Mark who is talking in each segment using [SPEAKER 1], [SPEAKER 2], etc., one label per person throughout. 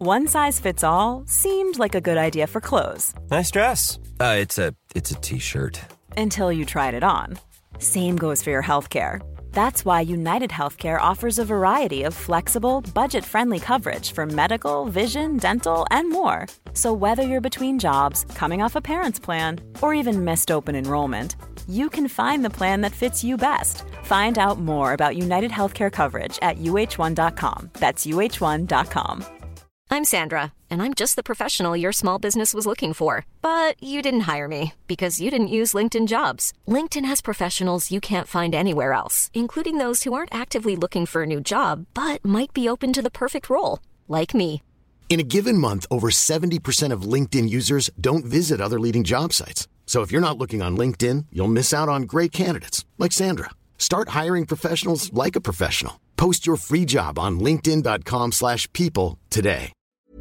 [SPEAKER 1] One size fits all seemed like a good idea for clothes.
[SPEAKER 2] Nice dress. It's a t-shirt.
[SPEAKER 1] Until you tried it on. Same goes for your healthcare. That's why United Healthcare offers a variety of flexible, budget-friendly coverage for medical, vision, dental, and more. So whether you're between jobs, coming off a parent's plan, or even missed open enrollment, you can find the plan that fits you best. Find out more about United Healthcare coverage at uh1.com. That's uh1.com.
[SPEAKER 3] I'm Sandra, and I'm just the professional your small business was looking for. But you didn't hire me because you didn't use LinkedIn Jobs. LinkedIn has professionals you can't find anywhere else, including those who aren't actively looking for a new job, but might be open to the perfect role, like me.
[SPEAKER 4] In a given month, over 70% of LinkedIn users don't visit other leading job sites. So if you're not looking on LinkedIn, you'll miss out on great candidates like Sandra. Start hiring professionals like a professional. Post your free job on linkedin.com/people today.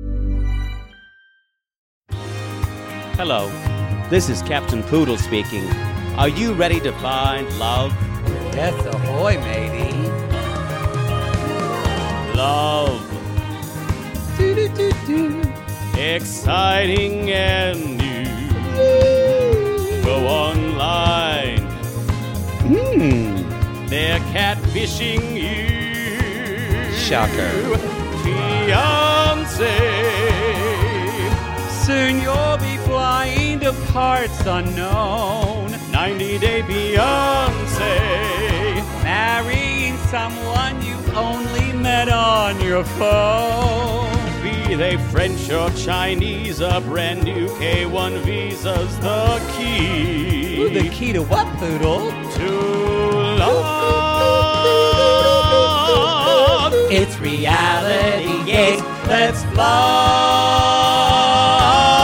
[SPEAKER 5] Hello, this is Captain Poodle speaking. Are you ready to find love?
[SPEAKER 6] Yes, ahoy, matey.
[SPEAKER 5] Love. Exciting and new. Go online. They're catfishing you.
[SPEAKER 6] Shocker.
[SPEAKER 5] Fiancé.
[SPEAKER 6] Soon you'll be flying to parts unknown.
[SPEAKER 5] 90-day Beyonce.
[SPEAKER 6] Marrying someone you only met on your phone.
[SPEAKER 5] Be they French or Chinese, a brand new K1 visa's the key.
[SPEAKER 6] Ooh, the key to what, Poodle?
[SPEAKER 5] To love.
[SPEAKER 6] It's reality, yes, let's love.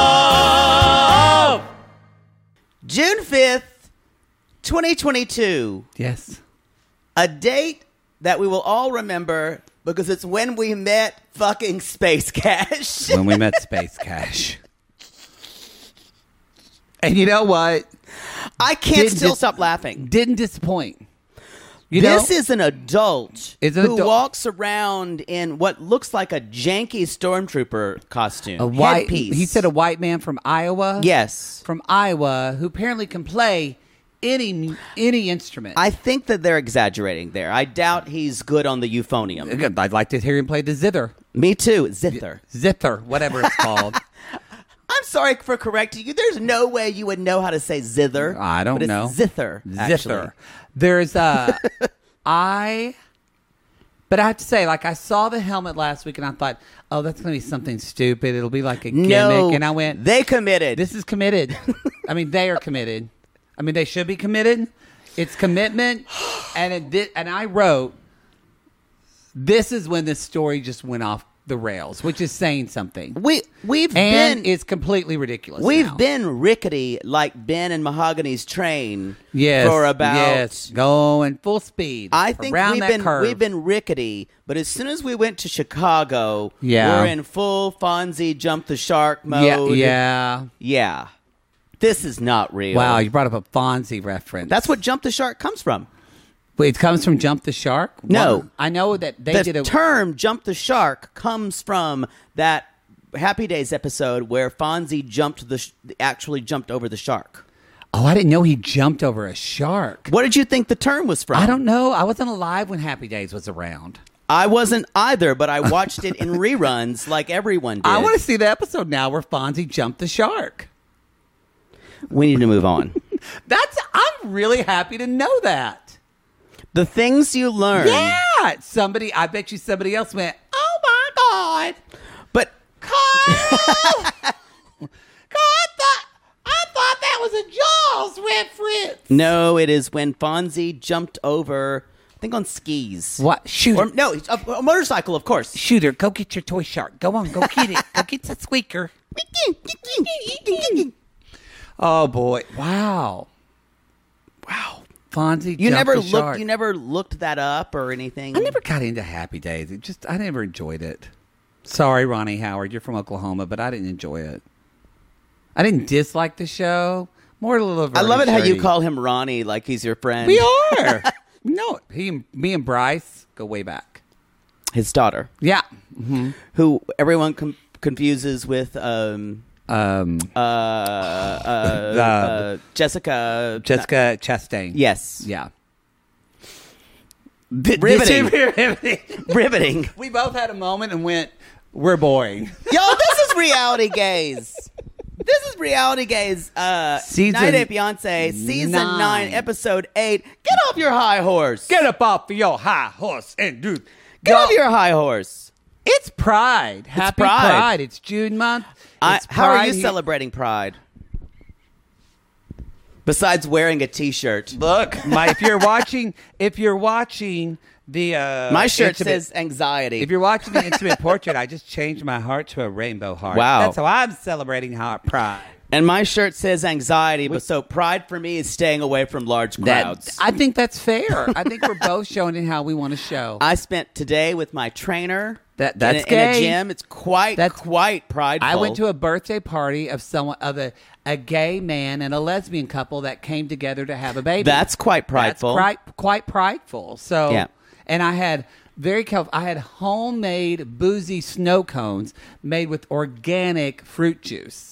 [SPEAKER 7] June 5th, 2022.
[SPEAKER 6] Yes.
[SPEAKER 7] A date that we will all remember because it's when we met fucking Space Cash.
[SPEAKER 6] When we met Space Cash. And you know what?
[SPEAKER 7] I can't stop laughing.
[SPEAKER 6] Didn't disappoint.
[SPEAKER 7] This is an adult who
[SPEAKER 6] adult.
[SPEAKER 7] walks around in what looks like a janky stormtrooper costume.
[SPEAKER 6] A white
[SPEAKER 7] headpiece.
[SPEAKER 6] He said a white man from Iowa?
[SPEAKER 7] Yes.
[SPEAKER 6] From Iowa, who apparently can play any instrument.
[SPEAKER 7] I think that they're exaggerating there. I doubt he's good on the euphonium.
[SPEAKER 6] I'd like to hear him play the zither.
[SPEAKER 7] Me too. Zither.
[SPEAKER 6] Zither, whatever it's called.
[SPEAKER 7] I'm sorry for correcting you. There's no way you would know how to say zither.
[SPEAKER 6] I don't know.
[SPEAKER 7] Zither.
[SPEAKER 6] Zither. There's but I have to say, like, I saw the helmet last week and I thought, oh, that's going to be something stupid. It'll be like a gimmick.
[SPEAKER 7] No,
[SPEAKER 6] and I went,
[SPEAKER 7] they committed.
[SPEAKER 6] This is committed. I mean, they are committed. I mean, they should be committed. It's commitment. And I wrote, this is when this story just went off the rails, which is saying something. It's completely ridiculous.
[SPEAKER 7] We've been rickety like Ben and Mahogany's train.
[SPEAKER 6] Yes,
[SPEAKER 7] for about
[SPEAKER 6] going full speed.
[SPEAKER 7] I think we've been rickety, but as soon as we went to Chicago, we're in full Fonzie jump the shark mode.
[SPEAKER 6] Yeah.
[SPEAKER 7] This is not real.
[SPEAKER 6] Wow, you brought up a Fonzie reference.
[SPEAKER 7] That's what Jump the Shark comes from.
[SPEAKER 6] Wait, it comes from Jump the Shark?
[SPEAKER 7] No.
[SPEAKER 6] Well, I know that
[SPEAKER 7] the term Jump the Shark comes from that Happy Days episode where Fonzie actually jumped over the shark.
[SPEAKER 6] Oh, I didn't know he jumped over a shark.
[SPEAKER 7] What did you think the term was from?
[SPEAKER 6] I don't know. I wasn't alive when Happy Days was around.
[SPEAKER 7] I wasn't either, but I watched it in reruns like everyone did.
[SPEAKER 6] I want to see the episode now where Fonzie jumped the shark.
[SPEAKER 7] We need to move on.
[SPEAKER 6] I'm really happy to know that.
[SPEAKER 7] The things you learn.
[SPEAKER 6] Yeah. I bet you somebody else went, oh my God.
[SPEAKER 7] But
[SPEAKER 6] Kyle! I thought that was a Jaws reference.
[SPEAKER 7] No, it is when Fonzie jumped over, I think on skis.
[SPEAKER 6] What? Shooter.
[SPEAKER 7] No, a motorcycle, of course.
[SPEAKER 6] Shooter, go get your toy shark. Go on, go get it. Go get the squeaker. Oh, boy. Wow. Fonzie
[SPEAKER 7] You never
[SPEAKER 6] shark.
[SPEAKER 7] looked that up or anything?
[SPEAKER 6] I never got into Happy Days. I never enjoyed it. Sorry, Ronnie Howard. You're from Oklahoma, but I didn't enjoy it. I didn't dislike the show. More a little.
[SPEAKER 7] I love it how you call him Ronnie like he's your friend.
[SPEAKER 6] We are. No, me and Bryce go way back.
[SPEAKER 7] his daughter,
[SPEAKER 6] Yeah.
[SPEAKER 7] who everyone confuses with Jessica
[SPEAKER 6] Chastain.
[SPEAKER 7] Yes.
[SPEAKER 6] Yeah.
[SPEAKER 7] Riveting.
[SPEAKER 6] We both had a moment and went, we're boring.
[SPEAKER 7] Yo, this is Reality Gaze. This is Reality Gaze.
[SPEAKER 6] Season
[SPEAKER 7] 90 Day Fiancé, season 9, episode 8. Get off your high horse.
[SPEAKER 6] Get up off your high horse and do.
[SPEAKER 7] Get off your high horse.
[SPEAKER 6] It's Pride. Happy Pride. It's June month. It's
[SPEAKER 7] how are
[SPEAKER 6] Pride
[SPEAKER 7] you
[SPEAKER 6] here.
[SPEAKER 7] celebrating Pride? Besides wearing a T-shirt.
[SPEAKER 6] Look, if you're watching the
[SPEAKER 7] My shirt
[SPEAKER 6] intimate-
[SPEAKER 7] says anxiety.
[SPEAKER 6] If you're watching the intimate portrait, I just changed my heart to a rainbow heart.
[SPEAKER 7] Wow.
[SPEAKER 6] That's how I'm celebrating Pride.
[SPEAKER 7] And my shirt says anxiety, but so Pride for me is staying away from large crowds.
[SPEAKER 6] I think that's fair. I think we're both showing it how we want to show.
[SPEAKER 7] I spent today with my trainer
[SPEAKER 6] That's
[SPEAKER 7] in a
[SPEAKER 6] gay.
[SPEAKER 7] gym. It's quite prideful.
[SPEAKER 6] I went to a birthday party of a gay man and a lesbian couple that came together to have a baby.
[SPEAKER 7] That's quite prideful.
[SPEAKER 6] That's quite prideful. So,
[SPEAKER 7] Yeah.
[SPEAKER 6] And I had I had homemade boozy snow cones made with organic fruit juice.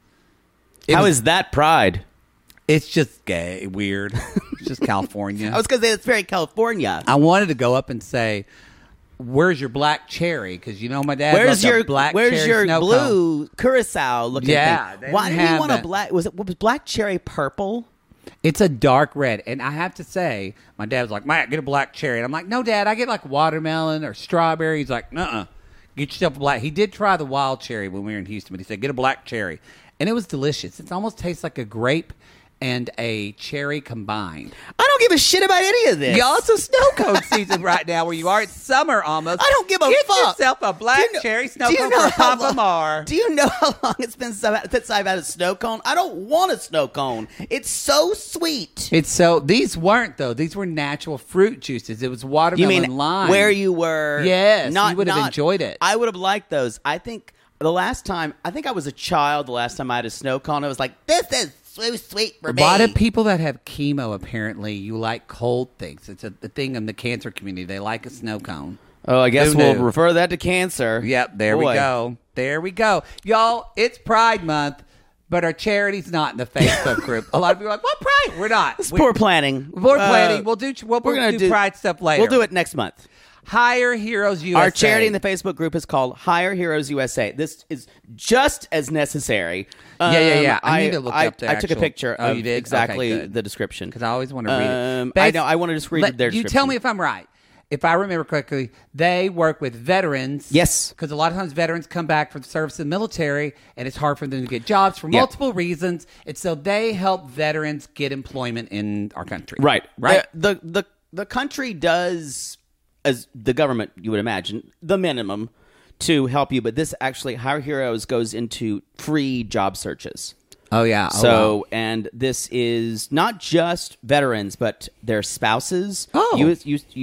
[SPEAKER 7] How is that Pride?
[SPEAKER 6] It's just gay, weird. It's just California.
[SPEAKER 7] I was going to say it's very California.
[SPEAKER 6] I wanted to go up and say, "Where's your black cherry?" Because you know my dad.
[SPEAKER 7] Where's your
[SPEAKER 6] cherry snow
[SPEAKER 7] blue curacao looking
[SPEAKER 6] Yeah,
[SPEAKER 7] thing?
[SPEAKER 6] they
[SPEAKER 7] Why
[SPEAKER 6] didn't
[SPEAKER 7] did you
[SPEAKER 6] have
[SPEAKER 7] want a
[SPEAKER 6] that.
[SPEAKER 7] black? Was black cherry purple?
[SPEAKER 6] It's a dark red, and I have to say, my dad was like, "Matt, get a black cherry," and I'm like, "No, Dad, I get like watermelon or strawberry." He's like, "Nuh-uh, get yourself a black." He did try the wild cherry when we were in Houston, but he said, "Get a black cherry," and it was delicious. It almost tastes like a grape and a cherry combined.
[SPEAKER 7] I don't give a shit about any of this.
[SPEAKER 6] Y'all, it's a snow cone season right now where you are. It's summer almost.
[SPEAKER 7] I don't give a
[SPEAKER 6] Get
[SPEAKER 7] fuck.
[SPEAKER 6] yourself a black cherry snow cone for Papa Mar.
[SPEAKER 7] Do you know how long it's been since I've had a snow cone? I don't want a snow cone. It's so sweet.
[SPEAKER 6] These weren't though. These were natural fruit juices. It was
[SPEAKER 7] You
[SPEAKER 6] watermelon
[SPEAKER 7] mean
[SPEAKER 6] lime.
[SPEAKER 7] where you were?
[SPEAKER 6] Yes, you would have enjoyed it.
[SPEAKER 7] I would have liked those. I think the last time, I was a child the last time I had a snow cone. I was like, this is so sweet for me.
[SPEAKER 6] A lot of people that have chemo, apparently, you like cold things. It's a thing in the cancer community. They like a snow cone.
[SPEAKER 7] Oh, I guess
[SPEAKER 6] Who
[SPEAKER 7] we'll
[SPEAKER 6] knew?
[SPEAKER 7] refer that to cancer.
[SPEAKER 6] Yep, there we
[SPEAKER 7] Boy.
[SPEAKER 6] go. There we go. Y'all, it's Pride Month, but our charity's not in the Facebook group. A lot of people are like, what Pride? We're not.
[SPEAKER 7] It's poor planning.
[SPEAKER 6] We're planning. We'll do
[SPEAKER 7] gonna do
[SPEAKER 6] Pride stuff later.
[SPEAKER 7] We'll do it next month.
[SPEAKER 6] Hire Heroes USA.
[SPEAKER 7] Our charity in the Facebook group is called Hire Heroes USA. This is just as necessary.
[SPEAKER 6] Yeah. I need to look up the
[SPEAKER 7] I took a
[SPEAKER 6] actual-
[SPEAKER 7] picture
[SPEAKER 6] Oh,
[SPEAKER 7] of
[SPEAKER 6] you did?
[SPEAKER 7] exactly
[SPEAKER 6] Okay, good.
[SPEAKER 7] the description.
[SPEAKER 6] Because I always want to read it.
[SPEAKER 7] I know. I want to just read their description.
[SPEAKER 6] You tell me if I'm right. If I remember correctly, they work with veterans.
[SPEAKER 7] Yes.
[SPEAKER 6] Because a lot of times veterans come back from the service in the military, and it's hard for them to get jobs for multiple reasons. And so they help veterans get employment in our country.
[SPEAKER 7] Right.
[SPEAKER 6] Right.
[SPEAKER 7] The country does, as the government, you would imagine, the minimum to help you. But this actually, Hire Heroes goes into free job searches.
[SPEAKER 6] Oh, yeah.
[SPEAKER 7] And this is not just veterans, but their spouses,
[SPEAKER 6] Oh.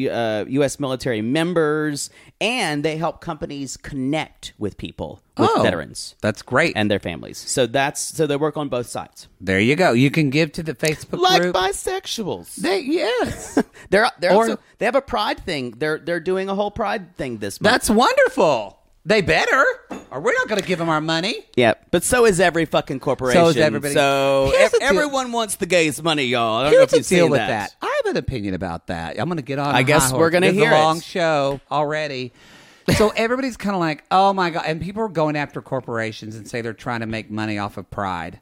[SPEAKER 7] U.S. military members, and they help companies connect with people with veterans.
[SPEAKER 6] That's great.
[SPEAKER 7] And their families. So they work on both sides.
[SPEAKER 6] There you go. You can give to the Facebook
[SPEAKER 7] Like
[SPEAKER 6] group.
[SPEAKER 7] bisexuals.
[SPEAKER 6] Yes.
[SPEAKER 7] They're
[SPEAKER 6] Or-
[SPEAKER 7] also, they have a pride thing. They're doing a whole pride thing this month.
[SPEAKER 6] That's wonderful. They better, or we're not going to give them our money.
[SPEAKER 7] Yeah, but so is every fucking corporation.
[SPEAKER 6] So is everybody.
[SPEAKER 7] So
[SPEAKER 6] Here's the deal.
[SPEAKER 7] everyone wants the gays' money, y'all. I don't know
[SPEAKER 6] Here's
[SPEAKER 7] if
[SPEAKER 6] the
[SPEAKER 7] you've
[SPEAKER 6] deal
[SPEAKER 7] seen
[SPEAKER 6] with
[SPEAKER 7] that.
[SPEAKER 6] that. I have an opinion about that. I'm going to get on.
[SPEAKER 7] I
[SPEAKER 6] a
[SPEAKER 7] guess
[SPEAKER 6] high
[SPEAKER 7] we're
[SPEAKER 6] horse.
[SPEAKER 7] gonna
[SPEAKER 6] This
[SPEAKER 7] hear
[SPEAKER 6] is a long
[SPEAKER 7] it.
[SPEAKER 6] show already. So everybody's kind of like, oh my God. And people are going after corporations and say they're trying to make money off of Pride.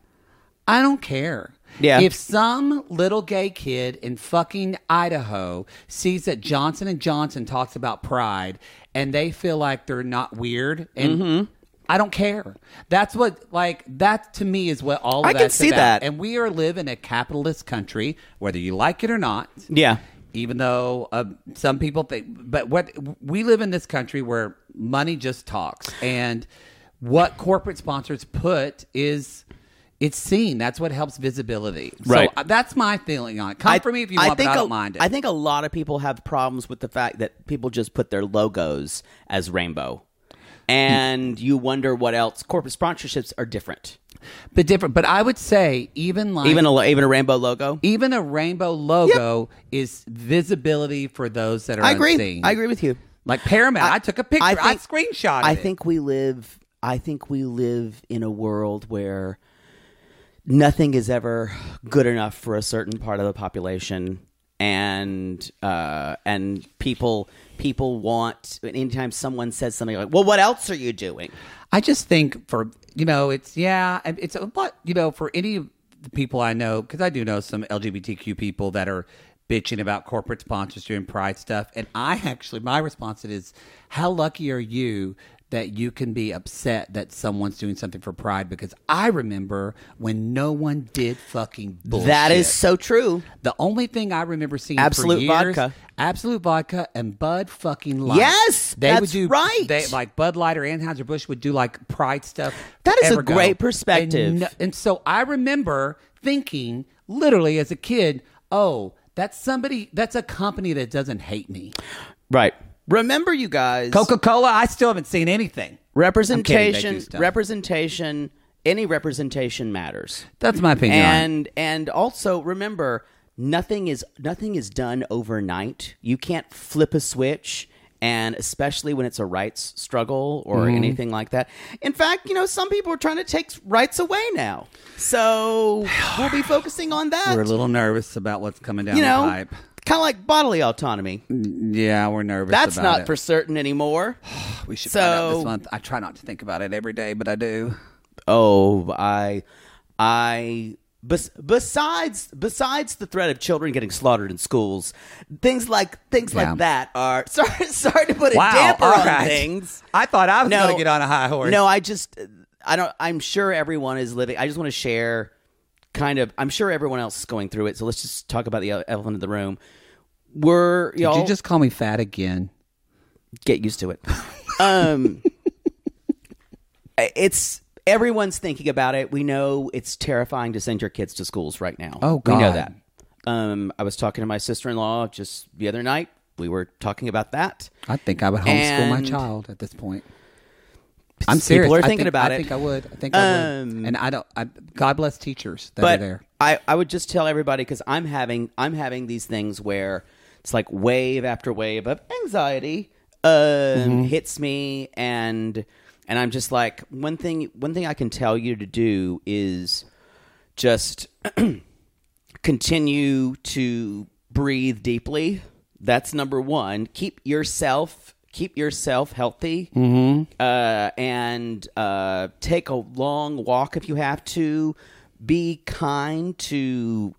[SPEAKER 6] I don't care.
[SPEAKER 7] Yeah.
[SPEAKER 6] If some little gay kid in fucking Idaho sees that Johnson & Johnson talks about Pride and they feel like they're not weird and I don't care. That's what, that to me is what all of
[SPEAKER 7] I
[SPEAKER 6] that's
[SPEAKER 7] can see
[SPEAKER 6] about.
[SPEAKER 7] that.
[SPEAKER 6] And we live in a capitalist country, whether you like it or not.
[SPEAKER 7] Yeah.
[SPEAKER 6] Even though some people think, but what we live in this country where money just talks, and what corporate sponsors put is it's seen. That's what helps visibility.
[SPEAKER 7] Right.
[SPEAKER 6] So that's my feeling on it. Come for me if you want, but I don't mind it.
[SPEAKER 7] I think a lot of people have problems with the fact that people just put their logos as rainbow. And you wonder what else. Corporate sponsorships are different.
[SPEAKER 6] But I would say even
[SPEAKER 7] a rainbow logo.
[SPEAKER 6] even a rainbow logo is visibility for those that are
[SPEAKER 7] I agree.
[SPEAKER 6] unseen.
[SPEAKER 7] I agree with you.
[SPEAKER 6] Like Paramount, I took a picture. I screenshotted
[SPEAKER 7] I
[SPEAKER 6] it.
[SPEAKER 7] think we live in a world where nothing is ever good enough for a certain part of the population, and people want, anytime someone says something like, well, what else are you doing?
[SPEAKER 6] I just think it's a lot, for any of the people I know, because I do know some LGBTQ people that are bitching about corporate sponsors doing pride stuff. And my response is, how lucky are you that you can be upset that someone's doing something for pride? Because I remember when no one did fucking bullshit.
[SPEAKER 7] That is so true.
[SPEAKER 6] The only thing I remember seeing
[SPEAKER 7] Absolute
[SPEAKER 6] for years,
[SPEAKER 7] Vodka.
[SPEAKER 6] Absolute Vodka and Bud fucking Light.
[SPEAKER 7] Yes, that's right.
[SPEAKER 6] They, like Bud Light or Anheuser-Busch would do like pride stuff.
[SPEAKER 7] That is a
[SPEAKER 6] forever
[SPEAKER 7] great
[SPEAKER 6] ago.
[SPEAKER 7] perspective.
[SPEAKER 6] And so I remember thinking, literally as a kid, oh, that's a company that doesn't hate me.
[SPEAKER 7] Right. Remember, you guys,
[SPEAKER 6] Coca-Cola, I still haven't seen anything.
[SPEAKER 7] Representation, any representation matters.
[SPEAKER 6] That's my opinion.
[SPEAKER 7] And also remember, nothing is done overnight. You can't flip a switch, and especially when it's a rights struggle or anything like that. In fact, some people are trying to take rights away now. So we'll be focusing on that.
[SPEAKER 6] We're a little nervous about what's coming down the pipe.
[SPEAKER 7] Kind of like bodily autonomy.
[SPEAKER 6] Yeah, we're nervous
[SPEAKER 7] That's
[SPEAKER 6] about
[SPEAKER 7] not for certain anymore.
[SPEAKER 6] We should find out this month. I try not to think about it every day, but I do.
[SPEAKER 7] Oh, besides the threat of children getting slaughtered in schools, things like that are sorry to put a damper on things.
[SPEAKER 6] I thought I was going to get on a high horse.
[SPEAKER 7] No, I'm sure everyone is living. I just want to share I'm sure everyone else is going through it. So let's just talk about the elephant in the room. Did you
[SPEAKER 6] just call me fat again?
[SPEAKER 7] Get used to it. It's everyone's thinking about it. We know it's terrifying to send your kids to schools right now.
[SPEAKER 6] Oh, God.
[SPEAKER 7] We know that. I was talking to my sister-in-law just the other night. We were talking about that.
[SPEAKER 6] I think I would homeschool my child at this point. I'm serious.
[SPEAKER 7] People are thinking about it.
[SPEAKER 6] I think I would. And I don't. God bless teachers that are there.
[SPEAKER 7] I would just tell everybody, because I'm having these things where it's like wave after wave of anxiety hits me, and I'm just like, one thing I can tell you to do is just continue to breathe deeply. That's number one. Keep yourself healthy, and take a long walk if you have to. Be kind to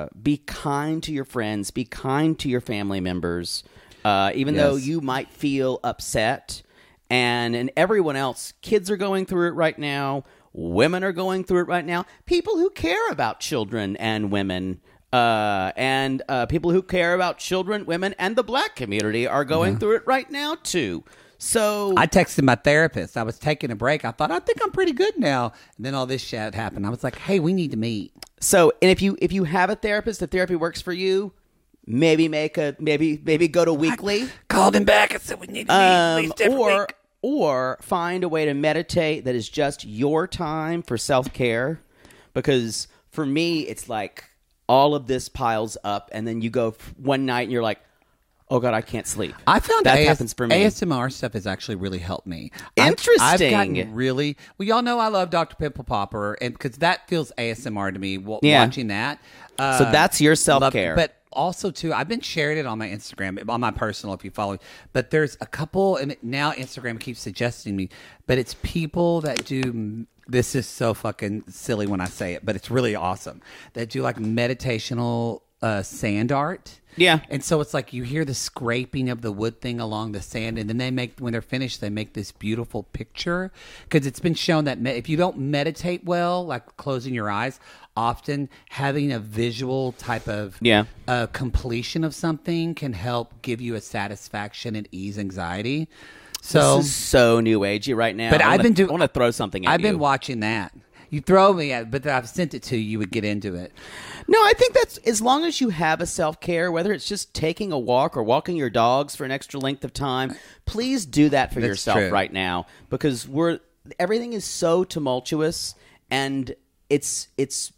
[SPEAKER 7] your friends. Be kind to your family members, even though you might feel upset. And everyone else, kids are going through it right now. Women are going through it right now. People who care about children and women. And people who care about children, women, and the black community are going through it right now, too. So
[SPEAKER 6] I texted my therapist. I was taking a break. I thought, I think I'm pretty good now. And then all this shit happened. I was like, hey, we need to meet.
[SPEAKER 7] So, and if you have a therapist, if therapy works for you, maybe go to weekly.
[SPEAKER 6] I called him back and said we need to meet.
[SPEAKER 7] Or find a way to meditate that is just your time for self-care. Because for me, it's like all of this piles up, and then you go one night and you're like, oh God, I can't sleep.
[SPEAKER 6] I found
[SPEAKER 7] that happens for me.
[SPEAKER 6] ASMR stuff has actually really helped me.
[SPEAKER 7] Interesting.
[SPEAKER 6] I've gotten really. Well, y'all know I love Dr. Pimple Popper, and because that feels ASMR to me. Watching that.
[SPEAKER 7] So that's your self-care.
[SPEAKER 6] But also too, I've been sharing it on my Instagram, on my personal, if you follow me. But there's a couple, and now Instagram keeps suggesting me. But it's people that do. This is so fucking silly when I say it, but it's really awesome. That do like meditational sand art.
[SPEAKER 7] Yeah.
[SPEAKER 6] And so it's like you hear the scraping of the wood thing along the sand, and then when they're finished, they make this beautiful picture. Because it's been shown that if you don't meditate well, like closing your eyes, often having a visual type of completion of something can help give you a satisfaction and ease anxiety. So,
[SPEAKER 7] this is so new agey right now.
[SPEAKER 6] But I want
[SPEAKER 7] to throw something at you.
[SPEAKER 6] I've been watching that. You throw me at it, but I've sent it to you. You would get into it.
[SPEAKER 7] No, I think that's as long as you have a self-care, whether it's just taking a walk or walking your dogs for an extra length of time, please do that for yourself right now, because everything is so tumultuous, and it's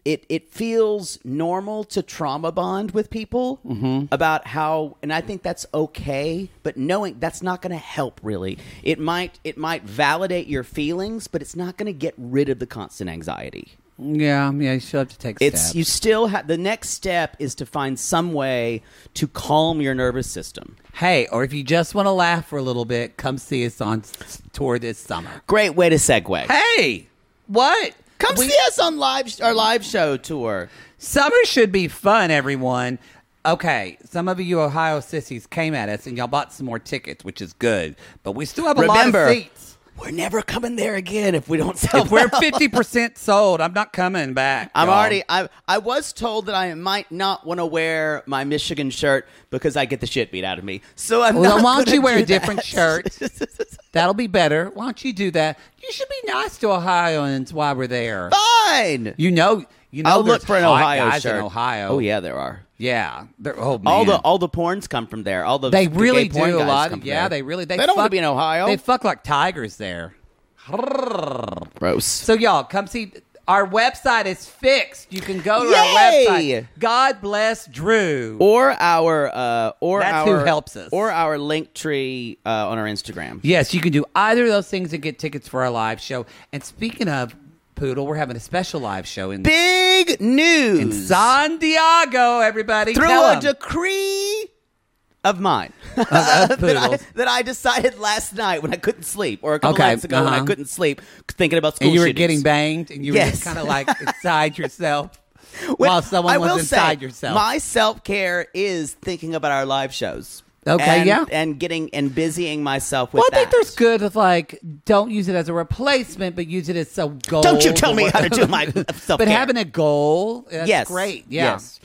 [SPEAKER 7] it feels normal to trauma bond with people about how, and I think that's okay, but knowing that's not going to help really. It might validate your feelings, but it's not going to get rid of the constant anxiety.
[SPEAKER 6] Yeah, you still have to take steps.
[SPEAKER 7] You still have, the next step is to find some way to calm your nervous system.
[SPEAKER 6] Hey, or if you just want to laugh for a little bit, come see us on tour this summer.
[SPEAKER 7] Great way to segue.
[SPEAKER 6] Hey, what?
[SPEAKER 7] Come see us on our live show tour.
[SPEAKER 6] Summer should be fun, everyone. Okay, some of you Ohio sissies came at us and y'all bought some more tickets, which is good. But we still have a lot of seats.
[SPEAKER 7] We're never coming there again if we don't sell.
[SPEAKER 6] If we're 50% sold, I'm not coming back.
[SPEAKER 7] I was told that I might not want to wear my Michigan shirt because I get the shit beat out of me. So I'm not.
[SPEAKER 6] Why don't you wear a
[SPEAKER 7] that.
[SPEAKER 6] different shirt? That'll be better. Why don't you do that? You should be nice to Ohioans while we're there.
[SPEAKER 7] Fine.
[SPEAKER 6] You know.
[SPEAKER 7] I'll look for an Ohio
[SPEAKER 6] guys
[SPEAKER 7] shirt.
[SPEAKER 6] in Ohio.
[SPEAKER 7] Oh yeah, there are.
[SPEAKER 6] Yeah. Oh man.
[SPEAKER 7] All the porns come from there. All the
[SPEAKER 6] they really
[SPEAKER 7] gay porn
[SPEAKER 6] do a
[SPEAKER 7] guys
[SPEAKER 6] lot.
[SPEAKER 7] come from
[SPEAKER 6] Yeah,
[SPEAKER 7] there.
[SPEAKER 6] they really.
[SPEAKER 7] They don't want to be in Ohio.
[SPEAKER 6] They fuck like tigers there.
[SPEAKER 7] Gross.
[SPEAKER 6] So y'all come see. Our website is fixed. You can go to
[SPEAKER 7] Yay!
[SPEAKER 6] our website. God bless Drew.
[SPEAKER 7] Or that's
[SPEAKER 6] who helps us.
[SPEAKER 7] Or our link tree on our Instagram.
[SPEAKER 6] Yes, you can do either of those things and get tickets for our live show. And speaking of Poodle, we're having a special live show in
[SPEAKER 7] big news
[SPEAKER 6] in San Diego. Everybody,
[SPEAKER 7] through
[SPEAKER 6] tell
[SPEAKER 7] a
[SPEAKER 6] 'em.
[SPEAKER 7] decree of mine that I decided last night when I couldn't sleep, or a couple nights ago when I couldn't sleep, thinking about school
[SPEAKER 6] and you were
[SPEAKER 7] shootings.
[SPEAKER 6] getting banged, and you were just kind of like inside yourself, while someone was inside yourself.
[SPEAKER 7] My self-care is thinking about our live shows.
[SPEAKER 6] Okay,
[SPEAKER 7] and getting and busying myself with
[SPEAKER 6] I think
[SPEAKER 7] that.
[SPEAKER 6] there's good with like don't use it as a replacement, but use it as a goal.
[SPEAKER 7] Don't you tell me how to do my self-care.
[SPEAKER 6] But having a goal, that's great. Yeah.
[SPEAKER 7] Yes.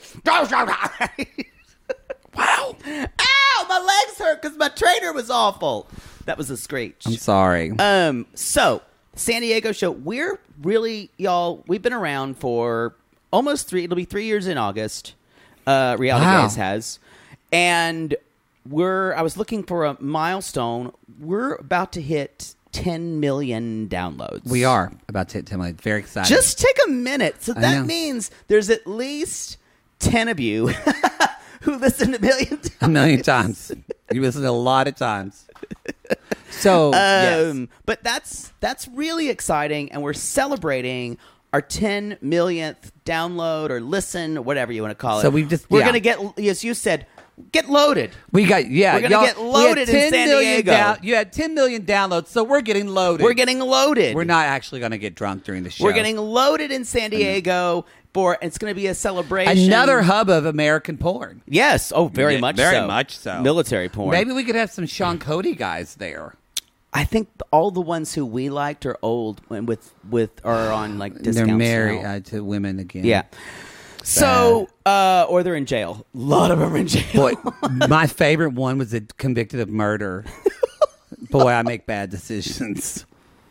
[SPEAKER 7] Wow. Ow, my legs hurt because my trainer was awful. That was a screech.
[SPEAKER 6] I'm sorry.
[SPEAKER 7] So, San Diego show, we're really, y'all, we've been around for almost it'll be 3 years in August. Reality Gaze has. And I was looking for a milestone. We're about to hit 10 million downloads.
[SPEAKER 6] We are about to hit 10 million. Very excited.
[SPEAKER 7] Just take a minute. So that means there's at least 10 of you who listen
[SPEAKER 6] a million times. You listen a lot of times. So, yes.
[SPEAKER 7] But that's really exciting, and we're celebrating our 10 millionth download or listen, whatever you want to call it.
[SPEAKER 6] So we're
[SPEAKER 7] going to get, as you said, get loaded.
[SPEAKER 6] We're going
[SPEAKER 7] to get loaded in San Diego.
[SPEAKER 6] You had 10 million downloads, so we're getting loaded.
[SPEAKER 7] We're getting loaded.
[SPEAKER 6] We're not actually going to get drunk during the show.
[SPEAKER 7] We're getting loaded in San Diego. It's going to be a celebration.
[SPEAKER 6] Another hub of American porn.
[SPEAKER 7] Yes. Oh, very much so.
[SPEAKER 6] Very much so.
[SPEAKER 7] Military porn.
[SPEAKER 6] Maybe we could have some Sean Cody guys there.
[SPEAKER 7] I think all the ones who we liked are old and are on like discounts.
[SPEAKER 6] They're married to women again.
[SPEAKER 7] Yeah. So, or they're in jail. A lot of them are in jail.
[SPEAKER 6] Boy, my favorite one was convicted of murder. Boy, I make bad decisions.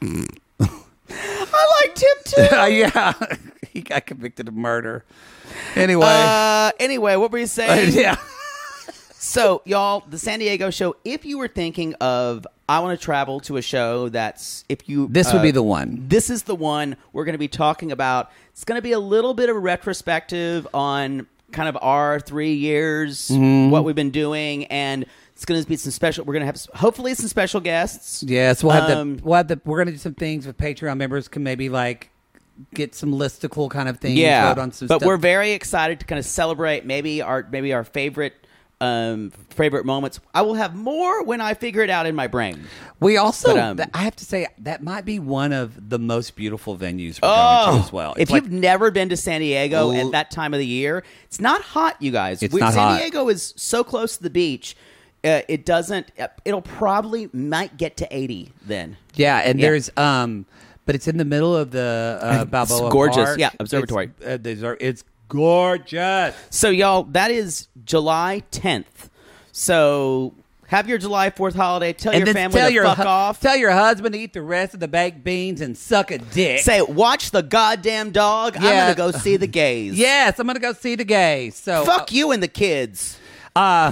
[SPEAKER 7] I liked him too.
[SPEAKER 6] Yeah, he got convicted of murder. Anyway,
[SPEAKER 7] what were you saying?
[SPEAKER 6] Yeah.
[SPEAKER 7] So, y'all, the San Diego show. If you were thinking of, I want to travel to a show, this would be
[SPEAKER 6] the one.
[SPEAKER 7] This is the one we're going to be talking about. It's going to be a little bit of a retrospective on kind of our 3 years, what we've been doing, and it's going to be some special. We're going to have hopefully some special guests.
[SPEAKER 6] Yes, we're going to do some things with Patreon members. Can maybe like get some listicle kind of things.
[SPEAKER 7] Yeah,
[SPEAKER 6] vote on some
[SPEAKER 7] but
[SPEAKER 6] stuff.
[SPEAKER 7] we're very excited to kind of celebrate maybe our favorite moments. I will have more when I figure it out in my brain.
[SPEAKER 6] We also, I have to say, that might be one of the most beautiful venues we're going to as well.
[SPEAKER 7] If you've never been to San Diego at that time of the year, it's not hot, you guys.
[SPEAKER 6] It's not
[SPEAKER 7] San
[SPEAKER 6] hot.
[SPEAKER 7] Diego is so close to the beach. It'll probably might get to 80 then.
[SPEAKER 6] Yeah, and there's, but it's in the middle of the Balboa
[SPEAKER 7] it's gorgeous.
[SPEAKER 6] Park.
[SPEAKER 7] Yeah, observatory.
[SPEAKER 6] It's gorgeous.
[SPEAKER 7] So, y'all, that is July 10th. So, have your July 4th holiday. Tell your family to fuck off.
[SPEAKER 6] Tell your husband to eat the rest of the baked beans and suck a dick.
[SPEAKER 7] Say, watch the goddamn dog.
[SPEAKER 6] Yeah.
[SPEAKER 7] I'm going to go see the gays.
[SPEAKER 6] Yes, I'm going to go see the gays. So
[SPEAKER 7] fuck you and the kids.
[SPEAKER 6] Wow.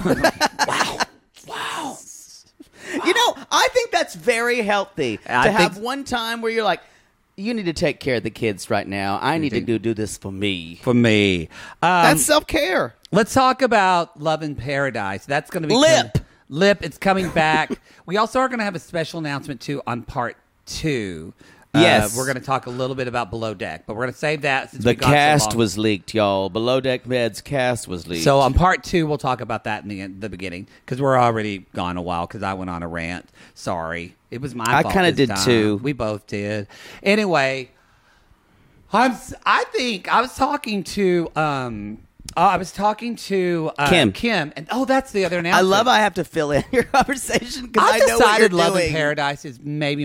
[SPEAKER 7] You know, I think that's very healthy to have one time where you're like, you need to take care of the kids right now. I need to do this for me.
[SPEAKER 6] For me.
[SPEAKER 7] That's self-care.
[SPEAKER 6] Let's talk about Love in Paradise. That's going to be
[SPEAKER 7] Lip.
[SPEAKER 6] It's coming back. We also are going to have a special announcement too on part 2.
[SPEAKER 7] Yes.
[SPEAKER 6] We're going to talk a little bit about Below Deck, but we're going to save that since
[SPEAKER 7] The
[SPEAKER 6] we got so
[SPEAKER 7] cast
[SPEAKER 6] long.
[SPEAKER 7] was leaked, y'all. Below Deck Med's cast was leaked.
[SPEAKER 6] So on part 2, we'll talk about that in the beginning because we're already gone a while because I went on a rant. Sorry. It was my fault.
[SPEAKER 7] I kind of
[SPEAKER 6] this
[SPEAKER 7] did
[SPEAKER 6] time.
[SPEAKER 7] too.
[SPEAKER 6] We both did. Anyway, I was talking to Kim, and that's the other announcement.
[SPEAKER 7] I love I have to fill in your conversation because I
[SPEAKER 6] I've
[SPEAKER 7] know what you're
[SPEAKER 6] decided Love
[SPEAKER 7] doing.
[SPEAKER 6] in Paradise is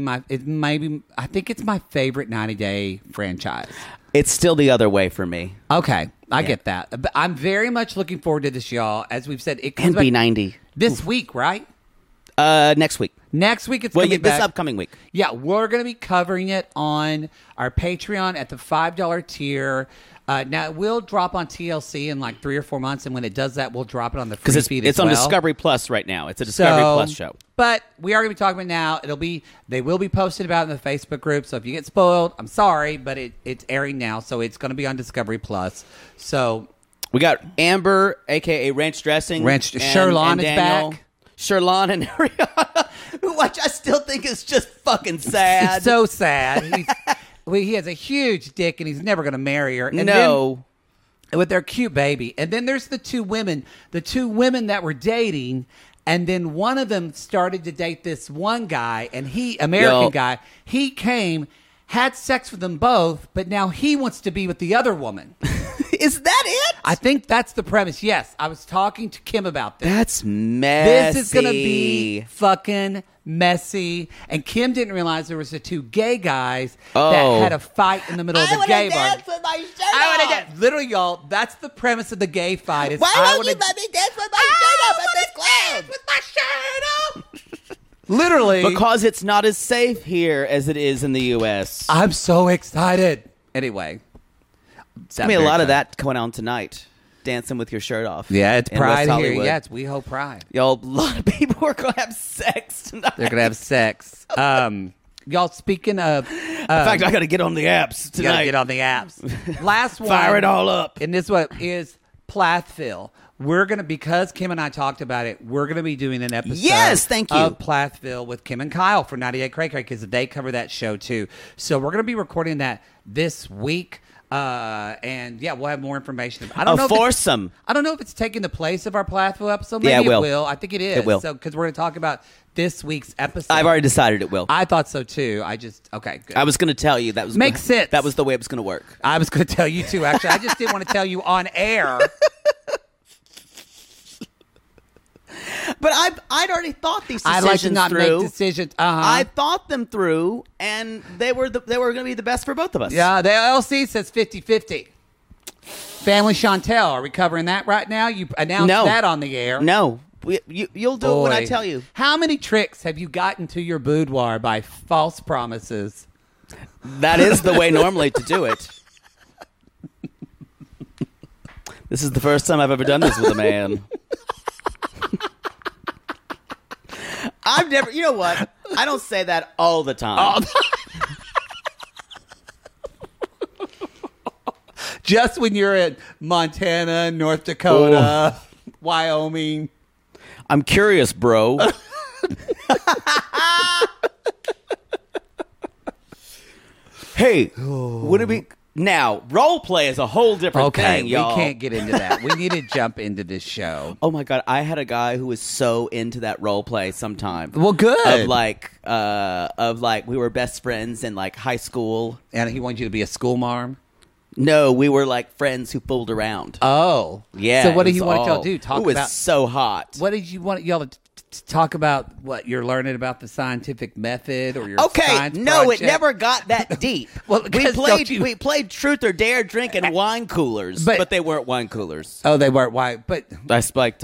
[SPEAKER 6] I think it's my favorite 90-day franchise.
[SPEAKER 7] It's still the other way for me.
[SPEAKER 6] Okay, I get that. But I'm very much looking forward to this, y'all. As we've said, it comes
[SPEAKER 7] And
[SPEAKER 6] back
[SPEAKER 7] B90.
[SPEAKER 6] this week, right?
[SPEAKER 7] Next week.
[SPEAKER 6] Next week it's coming back.
[SPEAKER 7] This upcoming week.
[SPEAKER 6] Yeah, we're going to be covering it on our Patreon at the $5 tier. Now, it will drop on TLC in like 3 or 4 months, and when it does that, we'll drop it on the free feed
[SPEAKER 7] it's
[SPEAKER 6] as well.
[SPEAKER 7] on Discovery Plus right now. It's a Discovery Plus show.
[SPEAKER 6] But we are going to be talking about it now. They will be posted about it in the Facebook group, so if you get spoiled, I'm sorry, but it's airing now, so it's going to be on Discovery Plus. So
[SPEAKER 7] We got Amber, a.k.a. Ranch Dressing.
[SPEAKER 6] Sherlon is
[SPEAKER 7] Daniel.
[SPEAKER 6] back.
[SPEAKER 7] Sherlon and Ariana, which I still think is just fucking sad.
[SPEAKER 6] It's so sad. He has a huge dick, and he's never going to marry her. And
[SPEAKER 7] no.
[SPEAKER 6] then, with their cute baby. And then there's the two women that were dating, and then one of them started to date this one guy, and American guy, he came, had sex with them both, but now he wants to be with the other woman.
[SPEAKER 7] Is that it?
[SPEAKER 6] I think that's the premise. Yes, I was talking to Kim about this.
[SPEAKER 7] That's messy.
[SPEAKER 6] This is going to be fucking messy. And Kim didn't realize there was the two gay guys that had a fight in the middle of the gay bar.
[SPEAKER 7] I want to dance with my shirt off.
[SPEAKER 6] Literally, y'all, that's the premise of the gay fight. Is
[SPEAKER 7] Why won't you let me dance with my shirt off at this club?
[SPEAKER 6] with my shirt off. Literally.
[SPEAKER 7] Because it's not as safe here as it is in the U.S.
[SPEAKER 6] I'm so excited. Anyway.
[SPEAKER 7] I mean, a lot of that going on tonight. Dancing with your shirt off.
[SPEAKER 6] Yeah, it's
[SPEAKER 7] in
[SPEAKER 6] Pride
[SPEAKER 7] West
[SPEAKER 6] here.
[SPEAKER 7] Hollywood.
[SPEAKER 6] Yeah, it's WeHo Pride.
[SPEAKER 7] Y'all, a lot of people are going to have sex tonight.
[SPEAKER 6] They're going to have sex. Y'all, speaking of...
[SPEAKER 7] in fact, I got to get on the apps
[SPEAKER 6] You gotta
[SPEAKER 7] tonight.
[SPEAKER 6] get on the apps. Last one.
[SPEAKER 7] Fire it all up.
[SPEAKER 6] And this one is Plathville. We're going to, because Kim and I talked about it, we're going to be doing an episode
[SPEAKER 7] Yes, thank you.
[SPEAKER 6] of Plathville with Kim and Kyle for 98 Cray Cray because they cover that show too. So we're going to be recording that this week. And yeah, we'll have more information. I don't know.
[SPEAKER 7] Foursome.
[SPEAKER 6] I don't know if it's taking the place of our Plathville episode. Maybe
[SPEAKER 7] Yeah, it will.
[SPEAKER 6] will. I think it is.
[SPEAKER 7] It will.
[SPEAKER 6] So, because we're going to talk about this week's episode.
[SPEAKER 7] I've already decided it will.
[SPEAKER 6] I thought so too. Okay, good.
[SPEAKER 7] I was going to tell you that was
[SPEAKER 6] Makes sense.
[SPEAKER 7] That was the way it was going to work.
[SPEAKER 6] I was going to tell you too, actually. I just didn't want to tell you on air.
[SPEAKER 7] But I'd already thought these
[SPEAKER 6] I
[SPEAKER 7] decisions
[SPEAKER 6] like to not
[SPEAKER 7] through.
[SPEAKER 6] make decisions.
[SPEAKER 7] I thought them through, and they were going to be the best for both of us.
[SPEAKER 6] Yeah, the LLC says 50-50. Family Chantel, are we covering that right now? You announced that on the air.
[SPEAKER 7] No. You'll do it when I tell you.
[SPEAKER 6] How many tricks have you gotten to your boudoir by false promises?
[SPEAKER 7] That is the way normally to do it. This is the first time I've ever done this with a man. I've never, you know what? I don't say that all the time.
[SPEAKER 6] Just when you're in Montana, North Dakota, Wyoming.
[SPEAKER 7] I'm curious, bro. Hey, would it be... Now, role play is a whole different thing, y'all.
[SPEAKER 6] We can't get into that. We need to jump into this show.
[SPEAKER 7] Oh my God, I had a guy who was so into that role play sometime.
[SPEAKER 6] Well, good.
[SPEAKER 7] Of like we were best friends in like high school.
[SPEAKER 6] And he wanted you to be a school marm?
[SPEAKER 7] No, we were like friends who fooled around.
[SPEAKER 6] Oh.
[SPEAKER 7] Yeah.
[SPEAKER 6] So what
[SPEAKER 7] it
[SPEAKER 6] did you
[SPEAKER 7] was
[SPEAKER 6] want y'all
[SPEAKER 7] all-
[SPEAKER 6] to do? Talk
[SPEAKER 7] It was
[SPEAKER 6] about
[SPEAKER 7] so hot.
[SPEAKER 6] what did you want y'all to talk about? What you're learning about the scientific method or your
[SPEAKER 7] Okay,
[SPEAKER 6] science
[SPEAKER 7] no,
[SPEAKER 6] project?
[SPEAKER 7] it never got that deep.
[SPEAKER 6] Well,
[SPEAKER 7] we
[SPEAKER 6] because
[SPEAKER 7] played
[SPEAKER 6] don't you-
[SPEAKER 7] we played Truth or Dare drinking wine coolers,
[SPEAKER 6] But-
[SPEAKER 7] but they weren't wine coolers.
[SPEAKER 6] Oh, they weren't white, but
[SPEAKER 7] I spiked them.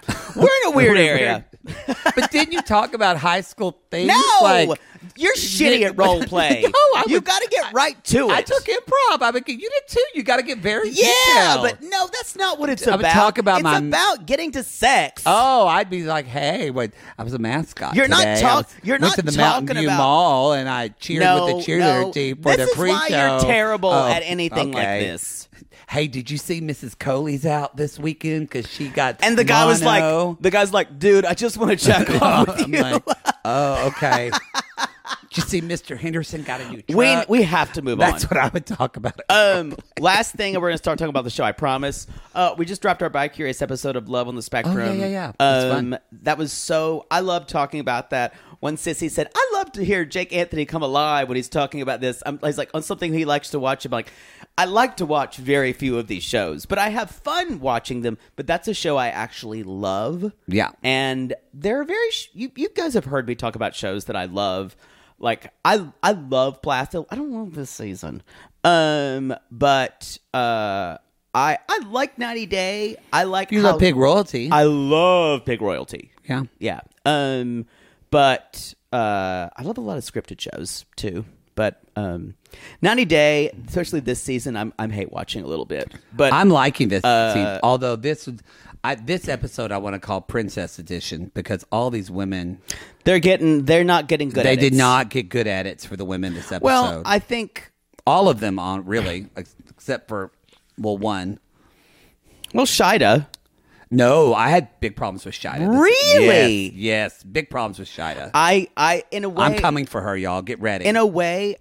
[SPEAKER 7] We're in a weird area.
[SPEAKER 6] But didn't you talk about high school things?
[SPEAKER 7] No,
[SPEAKER 6] Like,
[SPEAKER 7] you're shitty at role play. You got to get right to it.
[SPEAKER 6] I took improv. I mean, you did too. You got to get very
[SPEAKER 7] Yeah,
[SPEAKER 6] detailed.
[SPEAKER 7] but no, that's not what it's
[SPEAKER 6] I would
[SPEAKER 7] about.
[SPEAKER 6] talk about
[SPEAKER 7] it's
[SPEAKER 6] my-
[SPEAKER 7] about getting to sex.
[SPEAKER 6] Oh, I'd be like, hey, I was a mascot.
[SPEAKER 7] You're not
[SPEAKER 6] today.
[SPEAKER 7] talk-
[SPEAKER 6] I
[SPEAKER 7] you're
[SPEAKER 6] went
[SPEAKER 7] not
[SPEAKER 6] to the Mountain
[SPEAKER 7] talking
[SPEAKER 6] View
[SPEAKER 7] about-
[SPEAKER 6] Mall and I cheered with the cheerleader team for
[SPEAKER 7] this
[SPEAKER 6] the
[SPEAKER 7] is
[SPEAKER 6] pre-show.
[SPEAKER 7] why you're terrible
[SPEAKER 6] Oh,
[SPEAKER 7] at anything like
[SPEAKER 6] okay.
[SPEAKER 7] this.
[SPEAKER 6] Hey, did you see Mrs. Coley's out this weekend because she got
[SPEAKER 7] And the guy was
[SPEAKER 6] mono?
[SPEAKER 7] like, dude, I just want to check off with
[SPEAKER 6] I'm
[SPEAKER 7] you.
[SPEAKER 6] like, oh, okay. Did you see Mr. Henderson got a new truck?
[SPEAKER 7] we have to move
[SPEAKER 6] That's
[SPEAKER 7] on.
[SPEAKER 6] what I would talk about.
[SPEAKER 7] Last thing, and we're going to start talking about the show, I promise. We just dropped our Bi-Curious episode of Love on the Spectrum.
[SPEAKER 6] yeah. It's fun.
[SPEAKER 7] That was so... I love talking about that. When Sissy said, I love to hear Jake Anthony come alive when he's talking about this. He's like, on something he likes to watch. I'm like, I like to watch very few of these shows, but I have fun watching them. But that's a show I actually love.
[SPEAKER 6] Yeah.
[SPEAKER 7] And they're very... you guys have heard me talk about shows that I love. Like, I love Plasto. I don't love this season. But I like 90 Day. I like
[SPEAKER 6] You love Pig Royalty.
[SPEAKER 7] I love Pig Royalty.
[SPEAKER 6] Yeah.
[SPEAKER 7] Yeah. But I love a lot of scripted shows too. But 90 Day, especially this season, I'm hate watching a little bit. But
[SPEAKER 6] I'm liking this scene. Although this episode I want to call Princess Edition because all these women
[SPEAKER 7] they're not getting good.
[SPEAKER 6] They
[SPEAKER 7] at
[SPEAKER 6] did
[SPEAKER 7] it.
[SPEAKER 6] not get good at it for the women this episode.
[SPEAKER 7] Well, I think
[SPEAKER 6] all of them on really, except for one.
[SPEAKER 7] Well, Shida.
[SPEAKER 6] No, I had big problems with Shida.
[SPEAKER 7] Really?
[SPEAKER 6] Yes, big problems with Shida.
[SPEAKER 7] I in a way
[SPEAKER 6] I'm coming for her, y'all. Get ready.
[SPEAKER 7] In a way,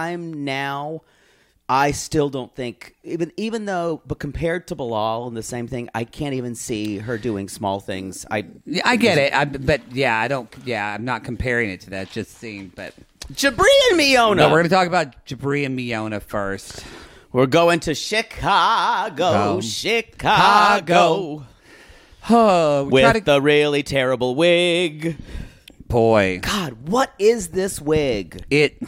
[SPEAKER 7] I still don't think even though, but compared to Bilal and the same thing, I can't even see her doing small things. I
[SPEAKER 6] get it, I'm not comparing it to that. Just seeing, but
[SPEAKER 7] Jabri and Miona.
[SPEAKER 6] No, we're going to talk about Jabri and Miona first.
[SPEAKER 7] We're going to Chicago, Chicago.
[SPEAKER 6] Oh,
[SPEAKER 7] with the really terrible wig.
[SPEAKER 6] Boy,
[SPEAKER 7] God, what is this wig?
[SPEAKER 6] It.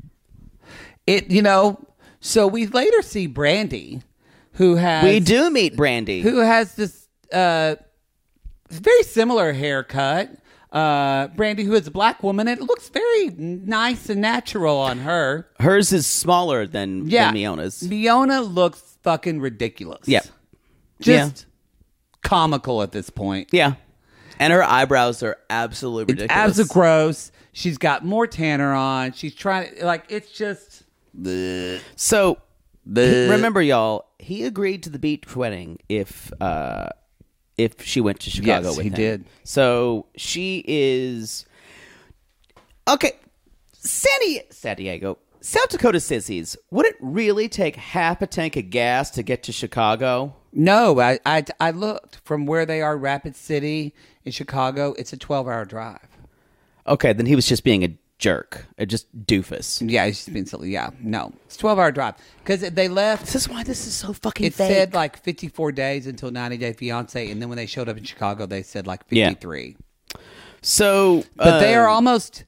[SPEAKER 6] So we later see Brandy,
[SPEAKER 7] we do meet Brandy,
[SPEAKER 6] who has this very similar haircut. Brandy, who is a black woman, and it looks very nice and natural on her.
[SPEAKER 7] Hers is smaller than Miona's.
[SPEAKER 6] Miona looks fucking ridiculous.
[SPEAKER 7] Yeah,
[SPEAKER 6] just comical at this point.
[SPEAKER 7] Yeah, and her eyebrows are absolutely ridiculous.
[SPEAKER 6] It's absolutely gross. She's got more tanner on. She's trying it's just. Bleh.
[SPEAKER 7] So, remember, y'all, he agreed to the beach wedding if she went to Chicago with him.
[SPEAKER 6] Yes, he did.
[SPEAKER 7] So, she is... Okay, San Diego, South Dakota sissies, would it really take half a tank of gas to get to Chicago?
[SPEAKER 6] No, I looked from where they are, Rapid City in Chicago. It's a 12-hour drive.
[SPEAKER 7] Okay, then he was just being a jerk, just doofus.
[SPEAKER 6] Yeah, he's just being silly. Yeah, no, it's a 12-hour drive because they left.
[SPEAKER 7] This is why this is so fucking.
[SPEAKER 6] It
[SPEAKER 7] fake.
[SPEAKER 6] said like 54 days until 90 Day Fiance, and then when they showed up in Chicago, they said like 53.
[SPEAKER 7] Yeah. So,
[SPEAKER 6] but they are almost.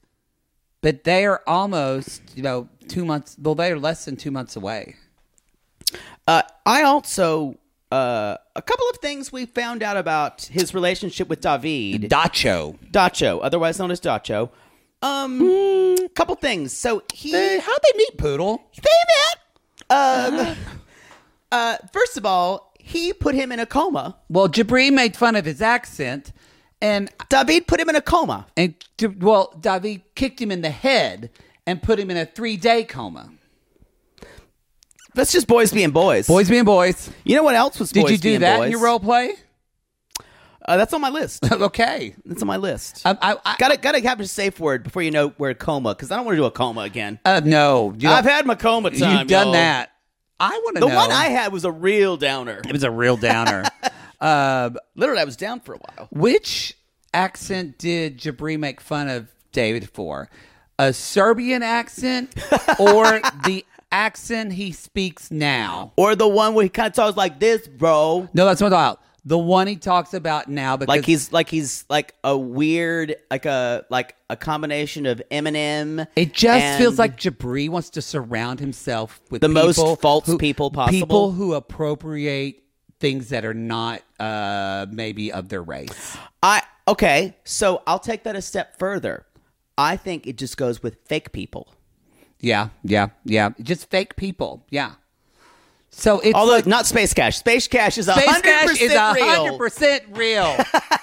[SPEAKER 6] 2 months. Well, they are less than 2 months away.
[SPEAKER 7] I also. A couple of things we found out about his relationship with David. Dacho, otherwise known as Dacho. Couple things. So
[SPEAKER 6] how'd they meet, Poodle?
[SPEAKER 7] They met. First of all, he put him in a coma.
[SPEAKER 6] Well, Jabri made fun of his accent, and
[SPEAKER 7] David put him in a coma.
[SPEAKER 6] And David kicked him in the head and put him in a 3-day coma.
[SPEAKER 7] That's just boys being boys.
[SPEAKER 6] Boys being boys.
[SPEAKER 7] You know what else was boys being boys?
[SPEAKER 6] Did you do that in your role play?
[SPEAKER 7] That's on my list.
[SPEAKER 6] Okay.
[SPEAKER 7] That's on my list.
[SPEAKER 6] I
[SPEAKER 7] gotta have a safe word before you know where coma, because I don't want to do a coma again.
[SPEAKER 6] No.
[SPEAKER 7] I've had my coma time.
[SPEAKER 6] You've done that. I want to know.
[SPEAKER 7] The one I had was a real downer.
[SPEAKER 6] It was a real downer.
[SPEAKER 7] Literally, I was down for a while.
[SPEAKER 6] Which accent did Jabri make fun of David for? A Serbian accent or the accent he speaks now?
[SPEAKER 7] Or the one where he kind of talks like this, bro?
[SPEAKER 6] No, that's what I'm talking about. The one he talks about now, because
[SPEAKER 7] he's like a weird, like a combination of Eminem.
[SPEAKER 6] It just feels like Jabri wants to surround himself with
[SPEAKER 7] the most false people possible.
[SPEAKER 6] People who appropriate things that are not maybe of their race.
[SPEAKER 7] Okay, so I'll take that a step further. I think it just goes with fake people.
[SPEAKER 6] Yeah. Just fake people. Yeah. So it's
[SPEAKER 7] although not Space Cash. Space Cash is 100% real.
[SPEAKER 6] 100% real.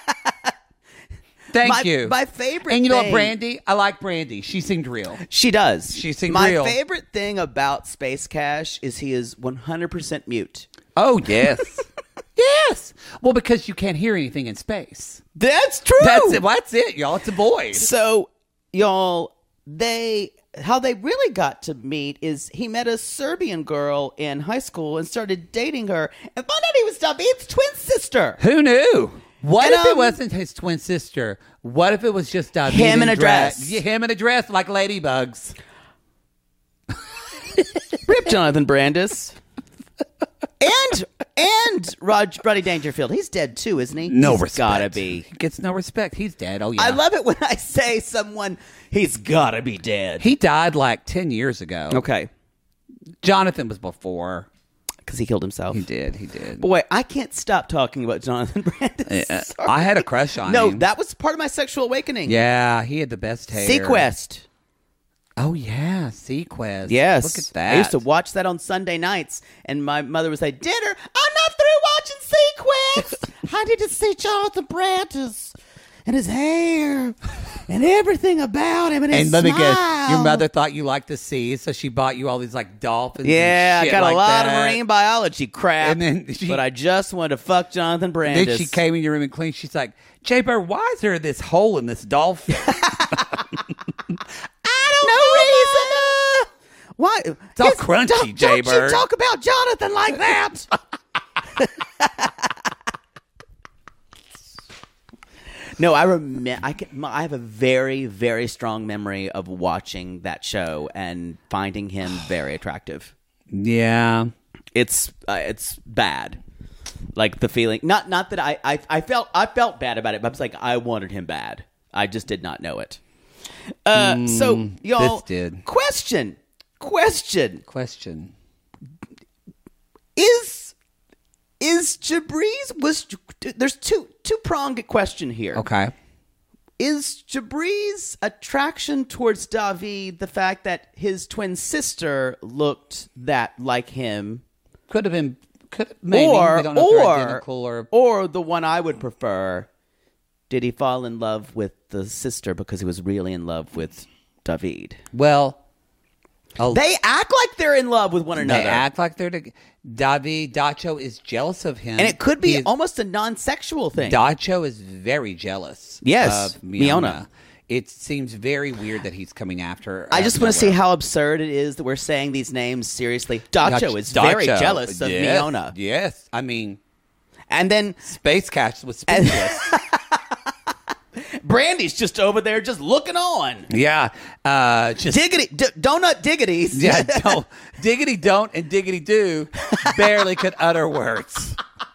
[SPEAKER 6] Thank you.
[SPEAKER 7] My favorite
[SPEAKER 6] and you know
[SPEAKER 7] thing,
[SPEAKER 6] what, Brandy? I like Brandy. She seemed real.
[SPEAKER 7] She does.
[SPEAKER 6] She seemed
[SPEAKER 7] My
[SPEAKER 6] real.
[SPEAKER 7] favorite thing about Space Cash is he is 100% mute.
[SPEAKER 6] Oh, yes. Yes. Well, because you can't hear anything in space.
[SPEAKER 7] That's true.
[SPEAKER 6] That's it, y'all. It's a void.
[SPEAKER 7] So, y'all, how they really got to meet is he met a Serbian girl in high school and started dating her and found out he was David's twin sister.
[SPEAKER 6] Who knew? What if it wasn't his twin sister? What if it was just David
[SPEAKER 7] him in a dress?
[SPEAKER 6] Yeah, him in a dress like ladybugs.
[SPEAKER 7] Rip Jonathan Brandis. And Rodney Dangerfield. He's dead too, isn't he?
[SPEAKER 6] No
[SPEAKER 7] He's
[SPEAKER 6] respect.
[SPEAKER 7] Gotta be.
[SPEAKER 6] He gets no respect. He's dead. Oh, yeah.
[SPEAKER 7] I love it when I say someone, he's gotta be dead.
[SPEAKER 6] He died like 10 years ago.
[SPEAKER 7] Okay.
[SPEAKER 6] Jonathan was before.
[SPEAKER 7] Because he killed himself.
[SPEAKER 6] He did.
[SPEAKER 7] Boy, I can't stop talking about Jonathan Brandis.
[SPEAKER 6] I had a crush on him.
[SPEAKER 7] No, that was part of my sexual awakening.
[SPEAKER 6] Yeah, he had the best hair.
[SPEAKER 7] Sequest.
[SPEAKER 6] Oh, yeah, Sequest.
[SPEAKER 7] Yes.
[SPEAKER 6] Look at that.
[SPEAKER 7] I used to watch that on Sunday nights, and my mother would say, dinner, I'm not through watching Sequest. I need to see Jonathan Brandis and his hair and everything about him and his
[SPEAKER 6] let me
[SPEAKER 7] smile.
[SPEAKER 6] guess, your mother thought you liked the sea, so she bought you all these like dolphins.
[SPEAKER 7] Yeah,
[SPEAKER 6] and shit
[SPEAKER 7] I got
[SPEAKER 6] like
[SPEAKER 7] a lot
[SPEAKER 6] that.
[SPEAKER 7] of marine biology crap,
[SPEAKER 6] And then
[SPEAKER 7] but I just wanted to fuck Jonathan Brandis.
[SPEAKER 6] Then she came in your room and cleaned. She's like, Jay Bird, why is there this hole in this dolphin?
[SPEAKER 7] No reason. Why?
[SPEAKER 6] It's all crunchy, Jay
[SPEAKER 7] Don't you
[SPEAKER 6] Bird.
[SPEAKER 7] talk about Jonathan like that. No, I remember. I have a very, very strong memory of watching that show and finding him very attractive.
[SPEAKER 6] Yeah,
[SPEAKER 7] it's bad. Like the feeling, not that I felt bad about it, but I was like, I wanted him bad. I just did not know it. So y'all,
[SPEAKER 6] this did.
[SPEAKER 7] Question. Is Jabriz there's two-pronged question here.
[SPEAKER 6] Okay.
[SPEAKER 7] Is Jabri's attraction towards David the fact that his twin sister looked that like him?
[SPEAKER 6] Could have been. Maybe. We don't know if they're identical
[SPEAKER 7] or the one I would prefer. Did he fall in love with the sister because he was really in love with David?
[SPEAKER 6] Well,
[SPEAKER 7] they act like they're in love with one another.
[SPEAKER 6] They act like they're David Dacho is jealous of him,
[SPEAKER 7] and it could be almost a non-sexual thing.
[SPEAKER 6] Dacho is very jealous.
[SPEAKER 7] Yes,
[SPEAKER 6] of Miona. It seems very weird that he's coming after.
[SPEAKER 7] I just want to see how absurd it is that we're saying these names seriously. Dacho is very jealous of Miona.
[SPEAKER 6] Yes, I mean,
[SPEAKER 7] and then
[SPEAKER 6] Space Cash was speechless.
[SPEAKER 7] Brandy's just over there, just looking on.
[SPEAKER 6] Yeah, just
[SPEAKER 7] donut diggities.
[SPEAKER 6] Yeah, diggity don't and diggity do barely could utter words.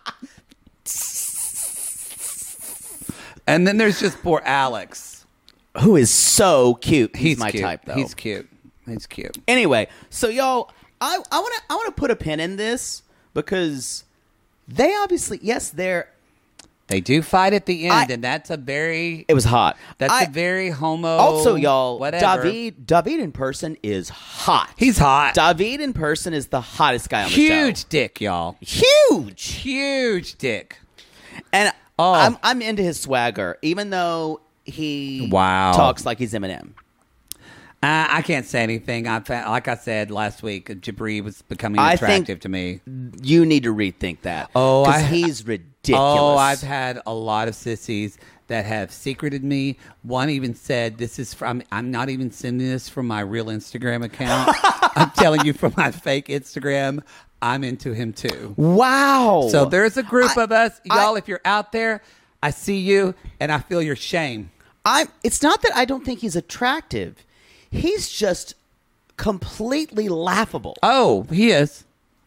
[SPEAKER 6] And then there's just poor Alex,
[SPEAKER 7] who is so cute. He's my
[SPEAKER 6] cute.
[SPEAKER 7] type, though.
[SPEAKER 6] He's cute.
[SPEAKER 7] Anyway, so y'all, I want to put a pin in this because they obviously,
[SPEAKER 6] they do fight at the end, and that's
[SPEAKER 7] it was hot.
[SPEAKER 6] That's a very homo.
[SPEAKER 7] Also, y'all,
[SPEAKER 6] whatever.
[SPEAKER 7] David in person is hot.
[SPEAKER 6] He's hot.
[SPEAKER 7] David in person is the hottest guy on the show.
[SPEAKER 6] Huge dick, y'all. Huge dick.
[SPEAKER 7] And I'm into his swagger, even though he talks like he's Eminem.
[SPEAKER 6] I can't say anything. Like I said last week, Jabri was becoming attractive to me.
[SPEAKER 7] You need to rethink that. Because he's ridiculous.
[SPEAKER 6] Oh, I've had a lot of sissies that have secreted me. One even said, "This is from." I'm not even sending this from my real Instagram account. I'm telling you from my fake Instagram. I'm into him too.
[SPEAKER 7] Wow.
[SPEAKER 6] So there's a group of us, y'all. If you're out there, I see you, and I feel your shame.
[SPEAKER 7] It's not that I don't think he's attractive. He's just completely laughable.
[SPEAKER 6] Oh, he is.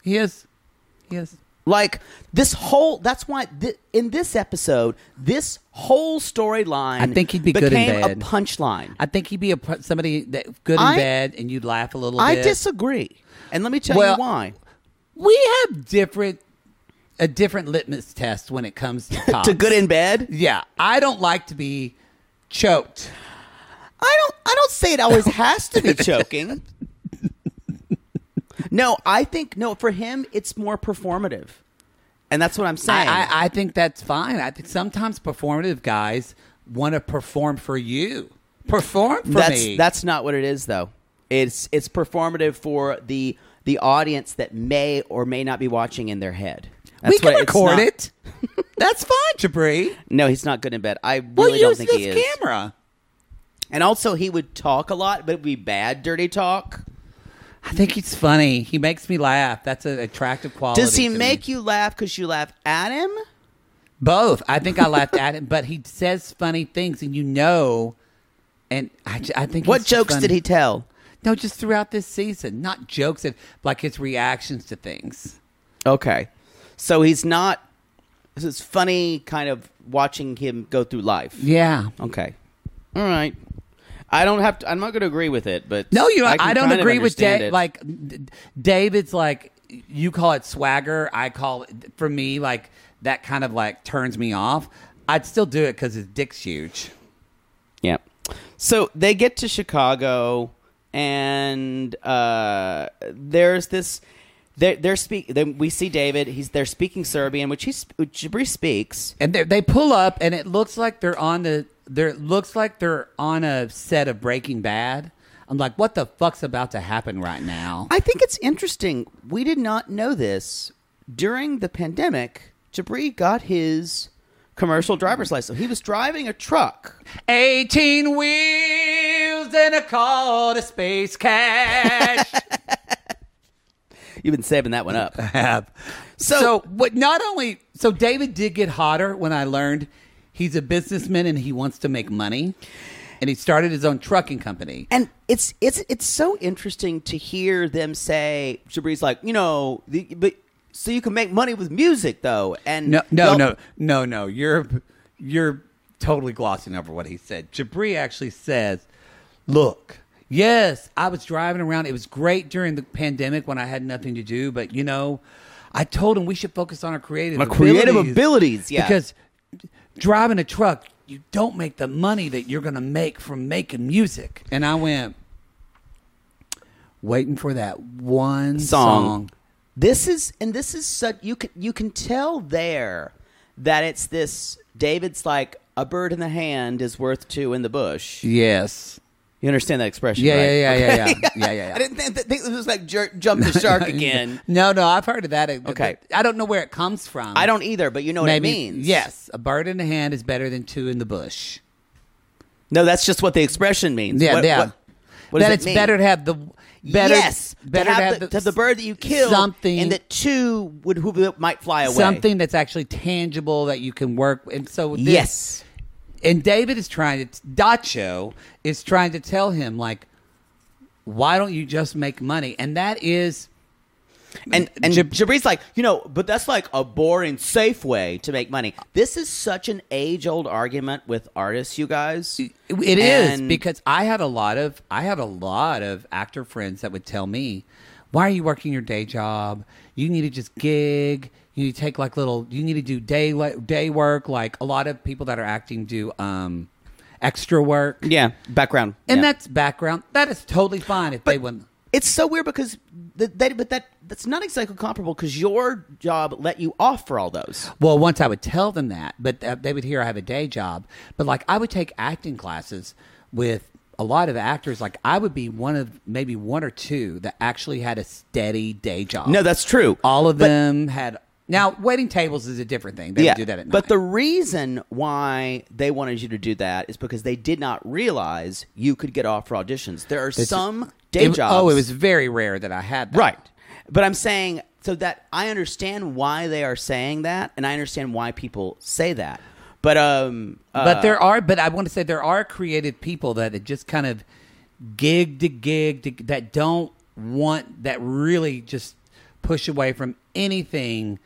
[SPEAKER 7] Like this whole. That's why in this episode, this whole storyline.
[SPEAKER 6] I think he'd be good in bed.
[SPEAKER 7] Became a punchline.
[SPEAKER 6] I think he'd be somebody that good in bed, and you'd laugh a little bit.
[SPEAKER 7] I disagree, and let me tell you why.
[SPEAKER 6] We have different a different litmus test when it comes to tops.
[SPEAKER 7] To good in bed?
[SPEAKER 6] Yeah, I don't like to be choked.
[SPEAKER 7] I don't say it always has to be choking. No, I think for him it's more performative. And that's what I'm saying.
[SPEAKER 6] I think that's fine. I think sometimes performative guys want to perform for you. Perform for me.
[SPEAKER 7] That's not what it is, though. It's performative for the audience that may or may not be watching in their head.
[SPEAKER 6] We can record it. That's fine, Jabri.
[SPEAKER 7] No, he's not good in bed. I really don't think he is.
[SPEAKER 6] Use this camera.
[SPEAKER 7] And also, he would talk a lot, but it would be bad, dirty talk.
[SPEAKER 6] I think he's funny. He makes me laugh. That's an attractive quality.
[SPEAKER 7] Does he make you laugh because you laugh at him?
[SPEAKER 6] Both. I think I laughed at him, but he says funny things, and and I think
[SPEAKER 7] What jokes did he tell?
[SPEAKER 6] No, just throughout this season. Not jokes, like his reactions to things.
[SPEAKER 7] Okay. So he's not... This is funny kind of watching him go through life.
[SPEAKER 6] Yeah.
[SPEAKER 7] Okay. All right. I'm not going to agree with it, but...
[SPEAKER 6] No, I don't agree with
[SPEAKER 7] Dave.
[SPEAKER 6] Like, David's like, you call it swagger. I call it, for me, like, that kind of like turns me off. I'd still do it because his dick's huge.
[SPEAKER 7] Yeah. So they get to Chicago, and there's this... we see David. They're speaking Serbian, which Jabri speaks.
[SPEAKER 6] And they pull up, and it looks like they're on a set of Breaking Bad. I'm like, what the fuck's about to happen right now?
[SPEAKER 7] I think it's interesting. We did not know this. During the pandemic, Jabri got his commercial driver's license. He was driving a truck.
[SPEAKER 6] 18 wheels and a call to space cash.
[SPEAKER 7] You've been saving that one up.
[SPEAKER 6] I have. So David did get hotter when I learned he's a businessman and he wants to make money. And he started his own trucking company.
[SPEAKER 7] And it's so interesting to hear them say, Jabri's like, but so you can make money with music though. And
[SPEAKER 6] no. You're totally glossing over what he said. Jabri actually says, look, yes, I was driving around. It was great during the pandemic when I had nothing to do. But, I told him we should focus on our creative
[SPEAKER 7] abilities. Yeah.
[SPEAKER 6] Because driving a truck, you don't make the money that you're going to make from making music. And I went, waiting for that one song.
[SPEAKER 7] This is such, you can tell there that it's this, David's like, a bird in the hand is worth two in the bush.
[SPEAKER 6] Yes.
[SPEAKER 7] You understand that expression,
[SPEAKER 6] yeah,
[SPEAKER 7] right?
[SPEAKER 6] Yeah.
[SPEAKER 7] I didn't think this was like jump the shark again.
[SPEAKER 6] No, I've heard of that.
[SPEAKER 7] Okay.
[SPEAKER 6] I don't know where it comes from.
[SPEAKER 7] I don't either, but you know what it means.
[SPEAKER 6] Yes, a bird in the hand is better than two in the bush.
[SPEAKER 7] No, that's just what the expression means.
[SPEAKER 6] Yeah,
[SPEAKER 7] What does it mean?
[SPEAKER 6] Better to have the...
[SPEAKER 7] Better to have the bird that you killed,
[SPEAKER 6] something,
[SPEAKER 7] and that two who might fly away.
[SPEAKER 6] Something that's actually tangible that you can work. And so
[SPEAKER 7] yes.
[SPEAKER 6] And David is Dacho is trying to tell him, like, why don't you just make money? And that is...
[SPEAKER 7] And Jabri's like, but that's like a boring, safe way to make money. This is such an age-old argument with artists, you guys.
[SPEAKER 6] It is, because I had a lot of actor friends that would tell me, why are you working your day job? You need to just gig. You need to take you need to do day work. Like a lot of people that are acting do extra work.
[SPEAKER 7] Yeah, background.
[SPEAKER 6] And that's background. That is totally fine if they wouldn't.
[SPEAKER 7] It's so weird because that's not exactly comparable because your job let you off for all those.
[SPEAKER 6] Well, once I would tell them that, but they would hear I have a day job. But like I would take acting classes with a lot of actors. Like I would be one of maybe one or two that actually had a steady day job.
[SPEAKER 7] No, that's true.
[SPEAKER 6] All of them had. Now, waiting tables is a different thing. They would do that at night.
[SPEAKER 7] But the reason why they wanted you to do that is because they did not realize you could get off for auditions. There are some day jobs.
[SPEAKER 6] Oh, it was very rare that I had that.
[SPEAKER 7] Right. But I'm saying, so that I understand why they are saying that, and I understand why people say that. But I want to say there are creative people that just kind of gig to gig that don't want, that really just push away from anything,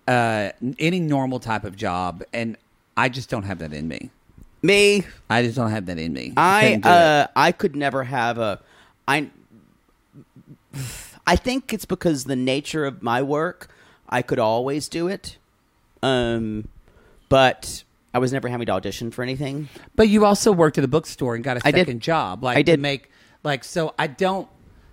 [SPEAKER 7] any normal type of job, and I just don't have that in me. I just don't have that in me. I could never have I think it's because the nature of my work, I could always do it. But I was never having to audition for anything.
[SPEAKER 6] But you also worked at a bookstore and got a second job. Like
[SPEAKER 7] I did.
[SPEAKER 6] To make so I don't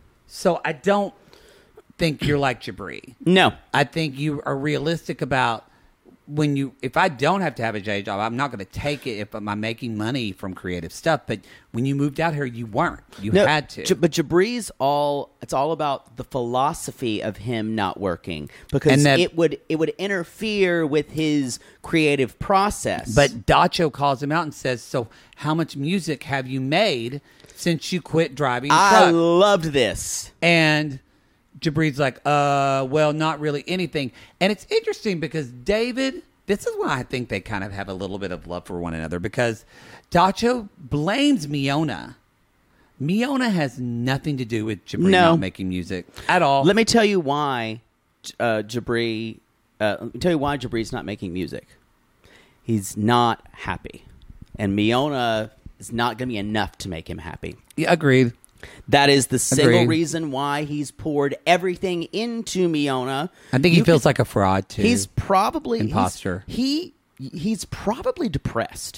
[SPEAKER 6] think you're like Jabri.
[SPEAKER 7] No.
[SPEAKER 6] I think you are realistic about if I don't have to have a day job, I'm not going to take it if I'm making money from creative stuff. But when you moved out here, you weren't. You had to.
[SPEAKER 7] But Jabri's it's all about the philosophy of him not working because it would interfere with his creative process.
[SPEAKER 6] But Dacho calls him out and says, "So how much music have you made since you quit driving truck?"
[SPEAKER 7] I loved this.
[SPEAKER 6] And Jabri's like, well, not really anything. And it's interesting because David, this is why I think they kind of have a little bit of love for one another, because Dacho blames Miona. Miona has nothing to do with Jabri not making music at all.
[SPEAKER 7] Let me tell you why Jabri's not making music. He's not happy. And Miona is not going to be enough to make him happy.
[SPEAKER 6] Yeah, agreed.
[SPEAKER 7] That is the single reason why he's poured everything into Miona.
[SPEAKER 6] I think he feels like a fraud too.
[SPEAKER 7] He's probably
[SPEAKER 6] imposter.
[SPEAKER 7] He's probably depressed.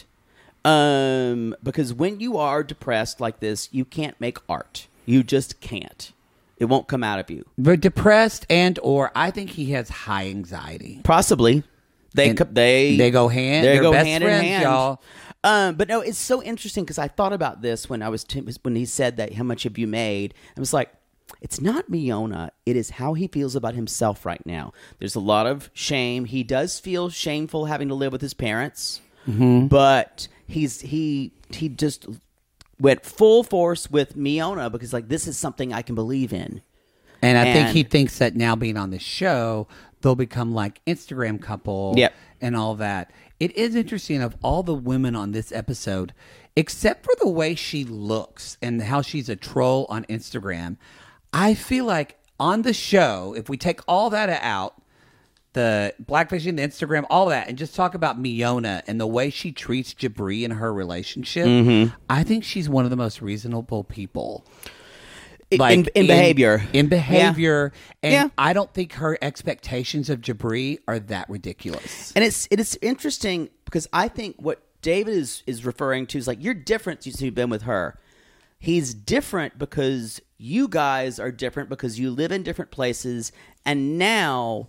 [SPEAKER 7] Because when you are depressed like this, you can't make art. You just can't. It won't come out of you.
[SPEAKER 6] But depressed or I think he has high anxiety.
[SPEAKER 7] Possibly. They
[SPEAKER 6] go hand. They're best
[SPEAKER 7] hand
[SPEAKER 6] friends,
[SPEAKER 7] in hand,
[SPEAKER 6] y'all.
[SPEAKER 7] But no, it's so interesting because I thought about this when when he said that, how much have you made? I was like, it's not Miona. It is how he feels about himself right now. There's a lot of shame. He does feel shameful having to live with his parents, but he just went full force with Miona because like this is something I can believe in.
[SPEAKER 6] And I think he thinks that now being on the show, they'll become like Instagram couple and all that. It is interesting of all the women on this episode, except for the way she looks and how she's a troll on Instagram. I feel like on the show, if we take all that out, the blackfishing, the Instagram, all that, and just talk about Miona and the way she treats Jabri in her relationship, I think she's one of the most reasonable people.
[SPEAKER 7] Like in behavior.
[SPEAKER 6] In behavior.
[SPEAKER 7] Yeah.
[SPEAKER 6] And I don't think her expectations of Jabri are that ridiculous.
[SPEAKER 7] And it is interesting because I think what David is referring to is like, you're different since you've been with her. He's different because you guys are different because you live in different places. And now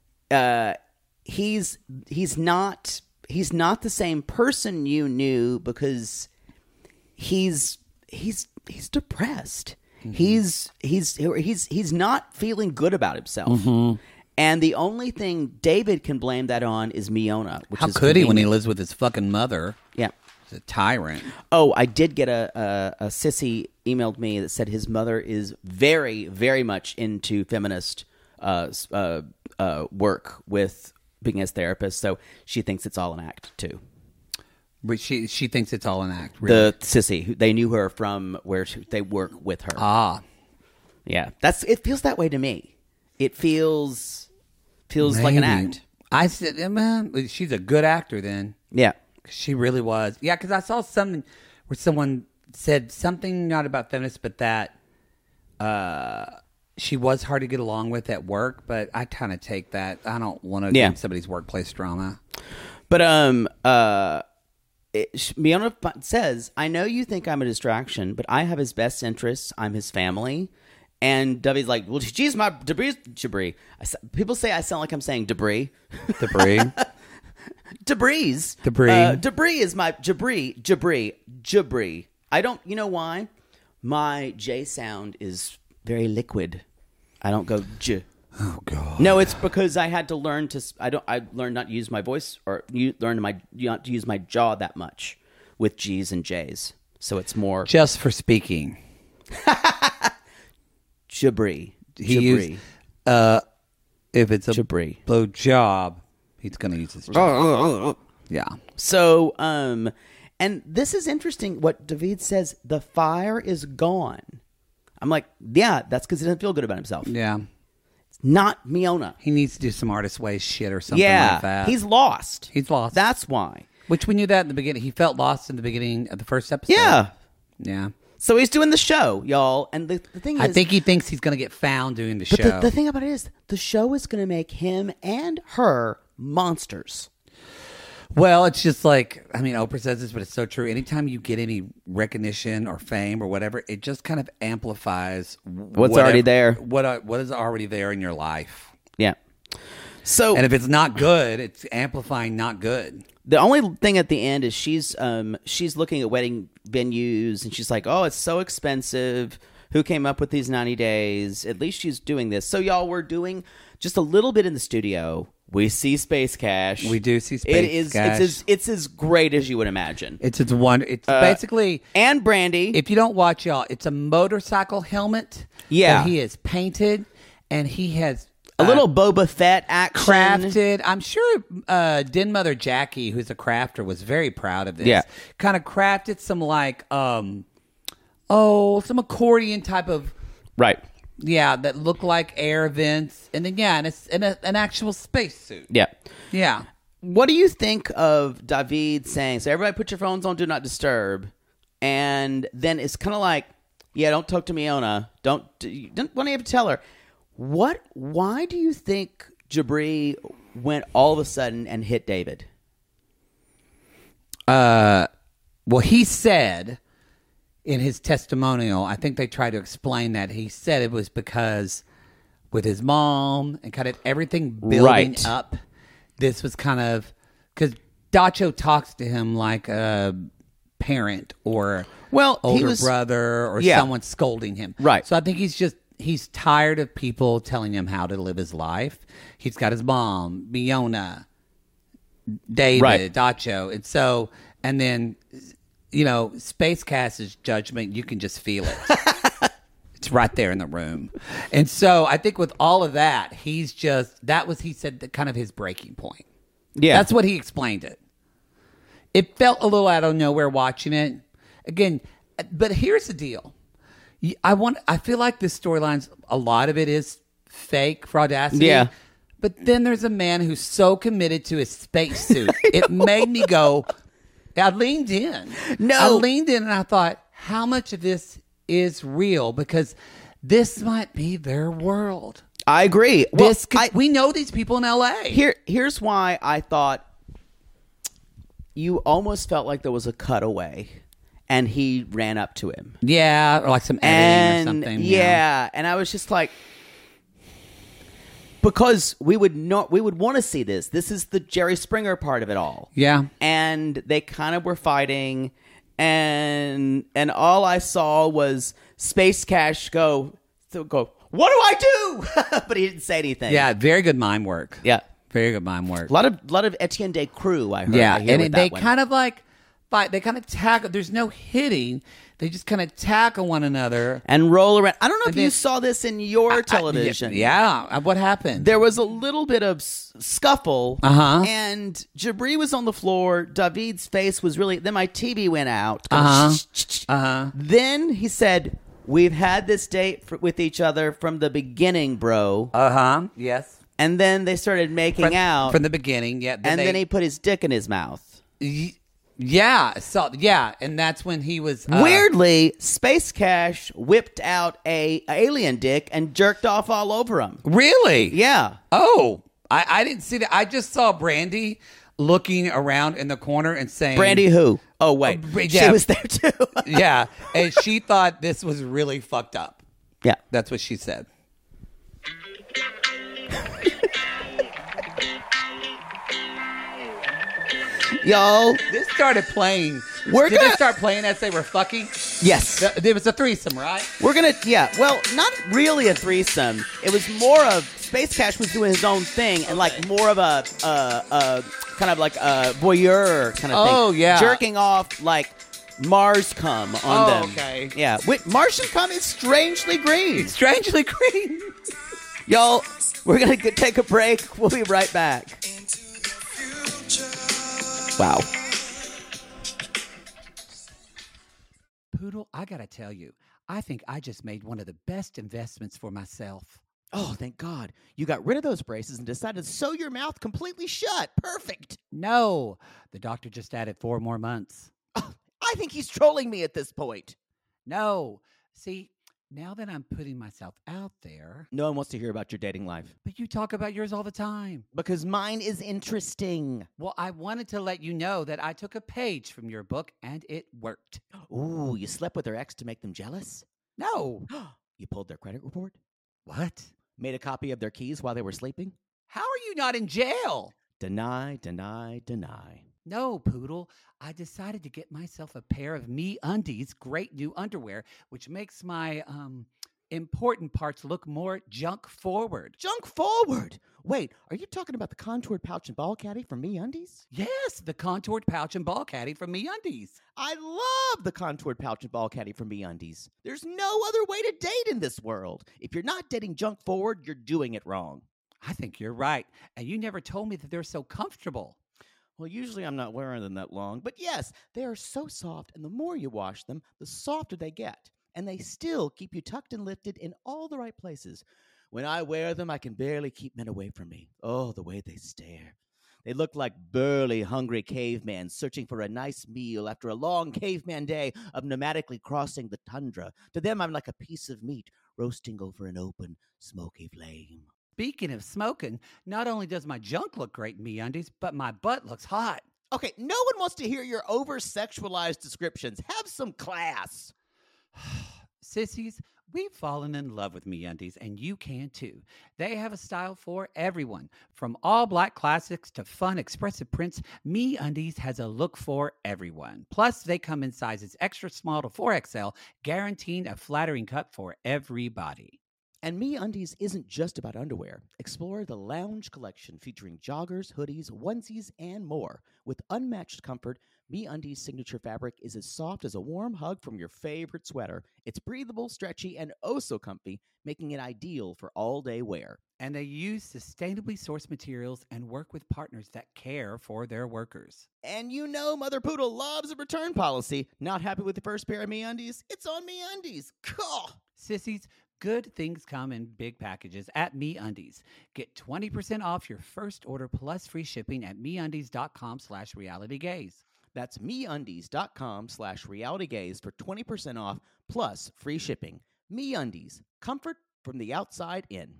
[SPEAKER 7] he's not the same person you knew because he's depressed. He's not feeling good about himself. And the only thing David can blame that on is Miona.
[SPEAKER 6] How could he when he lives with his fucking mother?
[SPEAKER 7] Yeah.
[SPEAKER 6] He's a tyrant.
[SPEAKER 7] Oh, I did get a sissy emailed me that said his mother is very, very much into feminist work with being his therapist. So she thinks it's all an act, too.
[SPEAKER 6] But she thinks it's all an act. Really.
[SPEAKER 7] The sissy, they knew her from where they work with her.
[SPEAKER 6] Ah,
[SPEAKER 7] yeah. It feels that way to me. It feels like an act.
[SPEAKER 6] I said, man, she's a good actor. Then,
[SPEAKER 7] yeah,
[SPEAKER 6] she really was. Yeah, because I saw something where someone said something not about feminists, but that she was hard to get along with at work. But I kind of take that. I don't want to get in somebody's workplace drama.
[SPEAKER 7] But Miona says, I know you think I'm a distraction, but I have his best interests. I'm his family. And Dubby's like, well, geez, my Jabri. People say I sound like I'm saying debris.
[SPEAKER 6] Debris.
[SPEAKER 7] Debris is my Jabri. I don't, you know why? My J sound is very liquid. I don't go J.
[SPEAKER 6] Oh God!
[SPEAKER 7] No, it's because I had to learn to. I learned not to use my voice, or not to use my jaw that much with G's and J's. So it's more
[SPEAKER 6] just for speaking.
[SPEAKER 7] Jabri.
[SPEAKER 6] He used, if it's a
[SPEAKER 7] Jabri
[SPEAKER 6] blow job, he's going to use his job. Yeah.
[SPEAKER 7] So, and this is interesting. What David says, the fire is gone. I'm like, yeah, that's because he doesn't feel good about himself.
[SPEAKER 6] Yeah.
[SPEAKER 7] Not Miona.
[SPEAKER 6] He needs to do some artist ways shit or something like that.
[SPEAKER 7] He's lost.
[SPEAKER 6] That's
[SPEAKER 7] why.
[SPEAKER 6] Which we knew that in the beginning. He felt lost in the beginning of the first episode.
[SPEAKER 7] Yeah.
[SPEAKER 6] Yeah.
[SPEAKER 7] So he's doing the show, y'all. And the thing is,
[SPEAKER 6] I think he thinks he's going to get found doing the
[SPEAKER 7] but
[SPEAKER 6] show.
[SPEAKER 7] the thing about it is, the show is going to make him and her monsters.
[SPEAKER 6] Well, it's just like, I mean, Oprah says this, but it's so true. Anytime you get any recognition or fame or whatever, it just kind of amplifies
[SPEAKER 7] What's already there.
[SPEAKER 6] What is already there in your life.
[SPEAKER 7] Yeah. So,
[SPEAKER 6] And if it's not good, it's amplifying not good.
[SPEAKER 7] the only thing at the end is she's looking at wedding venues and she's like, oh, it's so expensive. Who came up with these 90 days? At least she's doing this. So, y'all, we're doing just a little bit in the studio. We see Space Cash.
[SPEAKER 6] We do see Space Cash.
[SPEAKER 7] It's as great as you would imagine.
[SPEAKER 6] It's basically,
[SPEAKER 7] And Brandy.
[SPEAKER 6] if you don't watch, y'all, it's a motorcycle helmet.
[SPEAKER 7] Yeah.
[SPEAKER 6] that he has painted, and he has
[SPEAKER 7] a little Boba Fett action.
[SPEAKER 6] crafted. I'm sure Den Mother Jackie, who's a crafter, was very proud of this.
[SPEAKER 7] Yeah.
[SPEAKER 6] Kind of crafted some some accordion type of,
[SPEAKER 7] Right.
[SPEAKER 6] that look like air vents, and then and it's in an actual spacesuit.
[SPEAKER 7] Yeah.
[SPEAKER 6] Yeah.
[SPEAKER 7] What do you think of David saying, so everybody put your phones on Do Not Disturb, and then it's kind of like, yeah, don't talk to Miona. You don't want to have to tell her. Why do you think Jabri went all of a sudden and hit David?
[SPEAKER 6] Well, he said in his testimonial, I think they tried to explain that. He said it was because with his mom and kind of everything building up, this was kind of, because Dacho talks to him like a parent or older brother or someone scolding him.
[SPEAKER 7] Right.
[SPEAKER 6] So I think he's tired of people telling him how to live his life. He's got his mom, Miona, David, Dacho. And so, and then, Space Cast's judgment, you can just feel it. It's right there in the room. And so I think with all of that, he said kind of his breaking point.
[SPEAKER 7] Yeah.
[SPEAKER 6] That's what he explained it. It felt a little out of nowhere watching it. Again, but here's the deal. I feel like this storyline's, a lot of it is fake for Audacity.
[SPEAKER 7] Yeah.
[SPEAKER 6] But then there's a man who's so committed to his spacesuit. It made me go, I leaned in. I leaned in and I thought, how much of this is real? Because this might be their world.
[SPEAKER 7] I agree. Well,
[SPEAKER 6] we know these people in L.A.
[SPEAKER 7] Here's why I thought you almost felt like there was a cutaway and he ran up to him.
[SPEAKER 6] Yeah, or like some editing or something.
[SPEAKER 7] Yeah, and I was just like, because we would want to see this. This is the Jerry Springer part of it all.
[SPEAKER 6] Yeah.
[SPEAKER 7] And they kind of were fighting, and all I saw was Space Cash go, what do I do? But he didn't say anything.
[SPEAKER 6] Yeah, very good mime work.
[SPEAKER 7] Yeah.
[SPEAKER 6] Very good mime work.
[SPEAKER 7] A lot of Etienne Decroux, I heard.
[SPEAKER 6] Yeah,
[SPEAKER 7] and
[SPEAKER 6] they kind of like fight. They kind of tackle. There's no hitting. They just kind of tackle one another
[SPEAKER 7] and roll around. I don't know if you saw this in your television.
[SPEAKER 6] Yeah. What happened?
[SPEAKER 7] There was a little bit of scuffle, and Jabri was on the floor. David's face was really. Then my TV went out. Then he said, "We've had this date with each other from the beginning, bro."
[SPEAKER 6] Yes.
[SPEAKER 7] And then they started making out
[SPEAKER 6] from the beginning. Yeah.
[SPEAKER 7] Then he put his dick in his mouth.
[SPEAKER 6] Yeah, and that's when he was
[SPEAKER 7] weirdly, Space Cash whipped out a alien dick and jerked off all over him.
[SPEAKER 6] Really?
[SPEAKER 7] Yeah.
[SPEAKER 6] Oh, I didn't see that. I just saw Brandy looking around in the corner and saying,
[SPEAKER 7] "Brandy who? Oh wait, she was there too."
[SPEAKER 6] Yeah, and she thought this was really fucked up.
[SPEAKER 7] Yeah,
[SPEAKER 6] that's what she said.
[SPEAKER 7] Y'all,
[SPEAKER 6] this started playing. Did they start playing as they were fucking?
[SPEAKER 7] Yes.
[SPEAKER 6] There was a threesome, right?
[SPEAKER 7] Well, not really a threesome. It was more of Space Cash was doing his own thing and like more of a kind of like a voyeur kind of thing.
[SPEAKER 6] Oh, yeah.
[SPEAKER 7] Jerking off like Mars cum on them.
[SPEAKER 6] Okay.
[SPEAKER 7] Yeah. Martian cum is strangely green.
[SPEAKER 6] Strangely green.
[SPEAKER 7] Y'all, we're going to take a break. We'll be right back. Wow.
[SPEAKER 6] Poodle, I gotta tell you, I think I just made one of the best investments for myself.
[SPEAKER 7] Oh, thank God. You got rid of those braces and decided to sew your mouth completely shut. Perfect.
[SPEAKER 6] No, the doctor just added 4 more months.
[SPEAKER 7] Oh, I think he's trolling me at this point.
[SPEAKER 6] No. See, now that I'm putting myself out there,
[SPEAKER 7] No one wants to hear about your dating life.
[SPEAKER 6] but you talk about yours all the time.
[SPEAKER 7] Because mine is interesting.
[SPEAKER 6] Well, I wanted to let you know that I took a page from your book and it worked.
[SPEAKER 7] Ooh, you slept with their ex to make them jealous?
[SPEAKER 6] No.
[SPEAKER 7] You pulled their credit report?
[SPEAKER 6] What?
[SPEAKER 7] Made a copy of their keys while they were sleeping?
[SPEAKER 6] How are you not in jail?
[SPEAKER 7] Deny, deny, deny.
[SPEAKER 6] No, Poodle. I decided to get myself a pair of MeUndies great new underwear, which makes my important parts look more junk forward.
[SPEAKER 7] Junk forward! Wait, are you talking about the contoured pouch and ball caddy from MeUndies?
[SPEAKER 6] Yes, the contoured pouch and ball caddy from MeUndies.
[SPEAKER 7] I love the contoured pouch and ball caddy from MeUndies. There's no other way to date in this world. If you're not dating junk forward, you're doing it wrong.
[SPEAKER 6] I think you're right. And you never told me that they're so comfortable.
[SPEAKER 7] Well, usually I'm not wearing them that long, but yes, they are so soft, and the more you wash them, the softer they get. And they still keep you tucked and lifted in all the right places. When I wear them, I can barely keep men away from me. Oh, the way they stare. They look like burly, hungry cavemen searching for a nice meal after a long caveman day of nomadically crossing the tundra. To them, I'm like a piece of meat roasting over an open, smoky flame.
[SPEAKER 6] Speaking of smoking, not only does my junk look great in MeUndies, but my butt looks hot.
[SPEAKER 7] Okay, no one wants to hear your over-sexualized descriptions. Have some class.
[SPEAKER 6] Sissies, we've fallen in love with MeUndies, and you can too. They have a style for everyone. From all black classics to fun expressive prints, MeUndies has a look for everyone. Plus, they come in sizes extra small to 4XL, guaranteeing a flattering cut for everybody.
[SPEAKER 7] And MeUndies isn't just about underwear. Explore the Lounge collection featuring joggers, hoodies, onesies, and more. With unmatched comfort, MeUndies' signature fabric is as soft as a warm hug from your favorite sweater. It's breathable, stretchy, and oh so comfy, making it ideal for all-day wear.
[SPEAKER 6] And they use sustainably sourced materials and work with partners that care for their workers.
[SPEAKER 7] And you know Mother Poodle loves a return policy. Not happy with the first pair of MeUndies? It's on MeUndies. Cool.
[SPEAKER 6] Sissies, good things come in big packages at MeUndies. Get 20% off your first order plus free shipping at MeUndies.com/realitygaze.
[SPEAKER 7] That's MeUndies.com/realitygaze for 20% off plus free shipping. MeUndies, comfort from the outside in.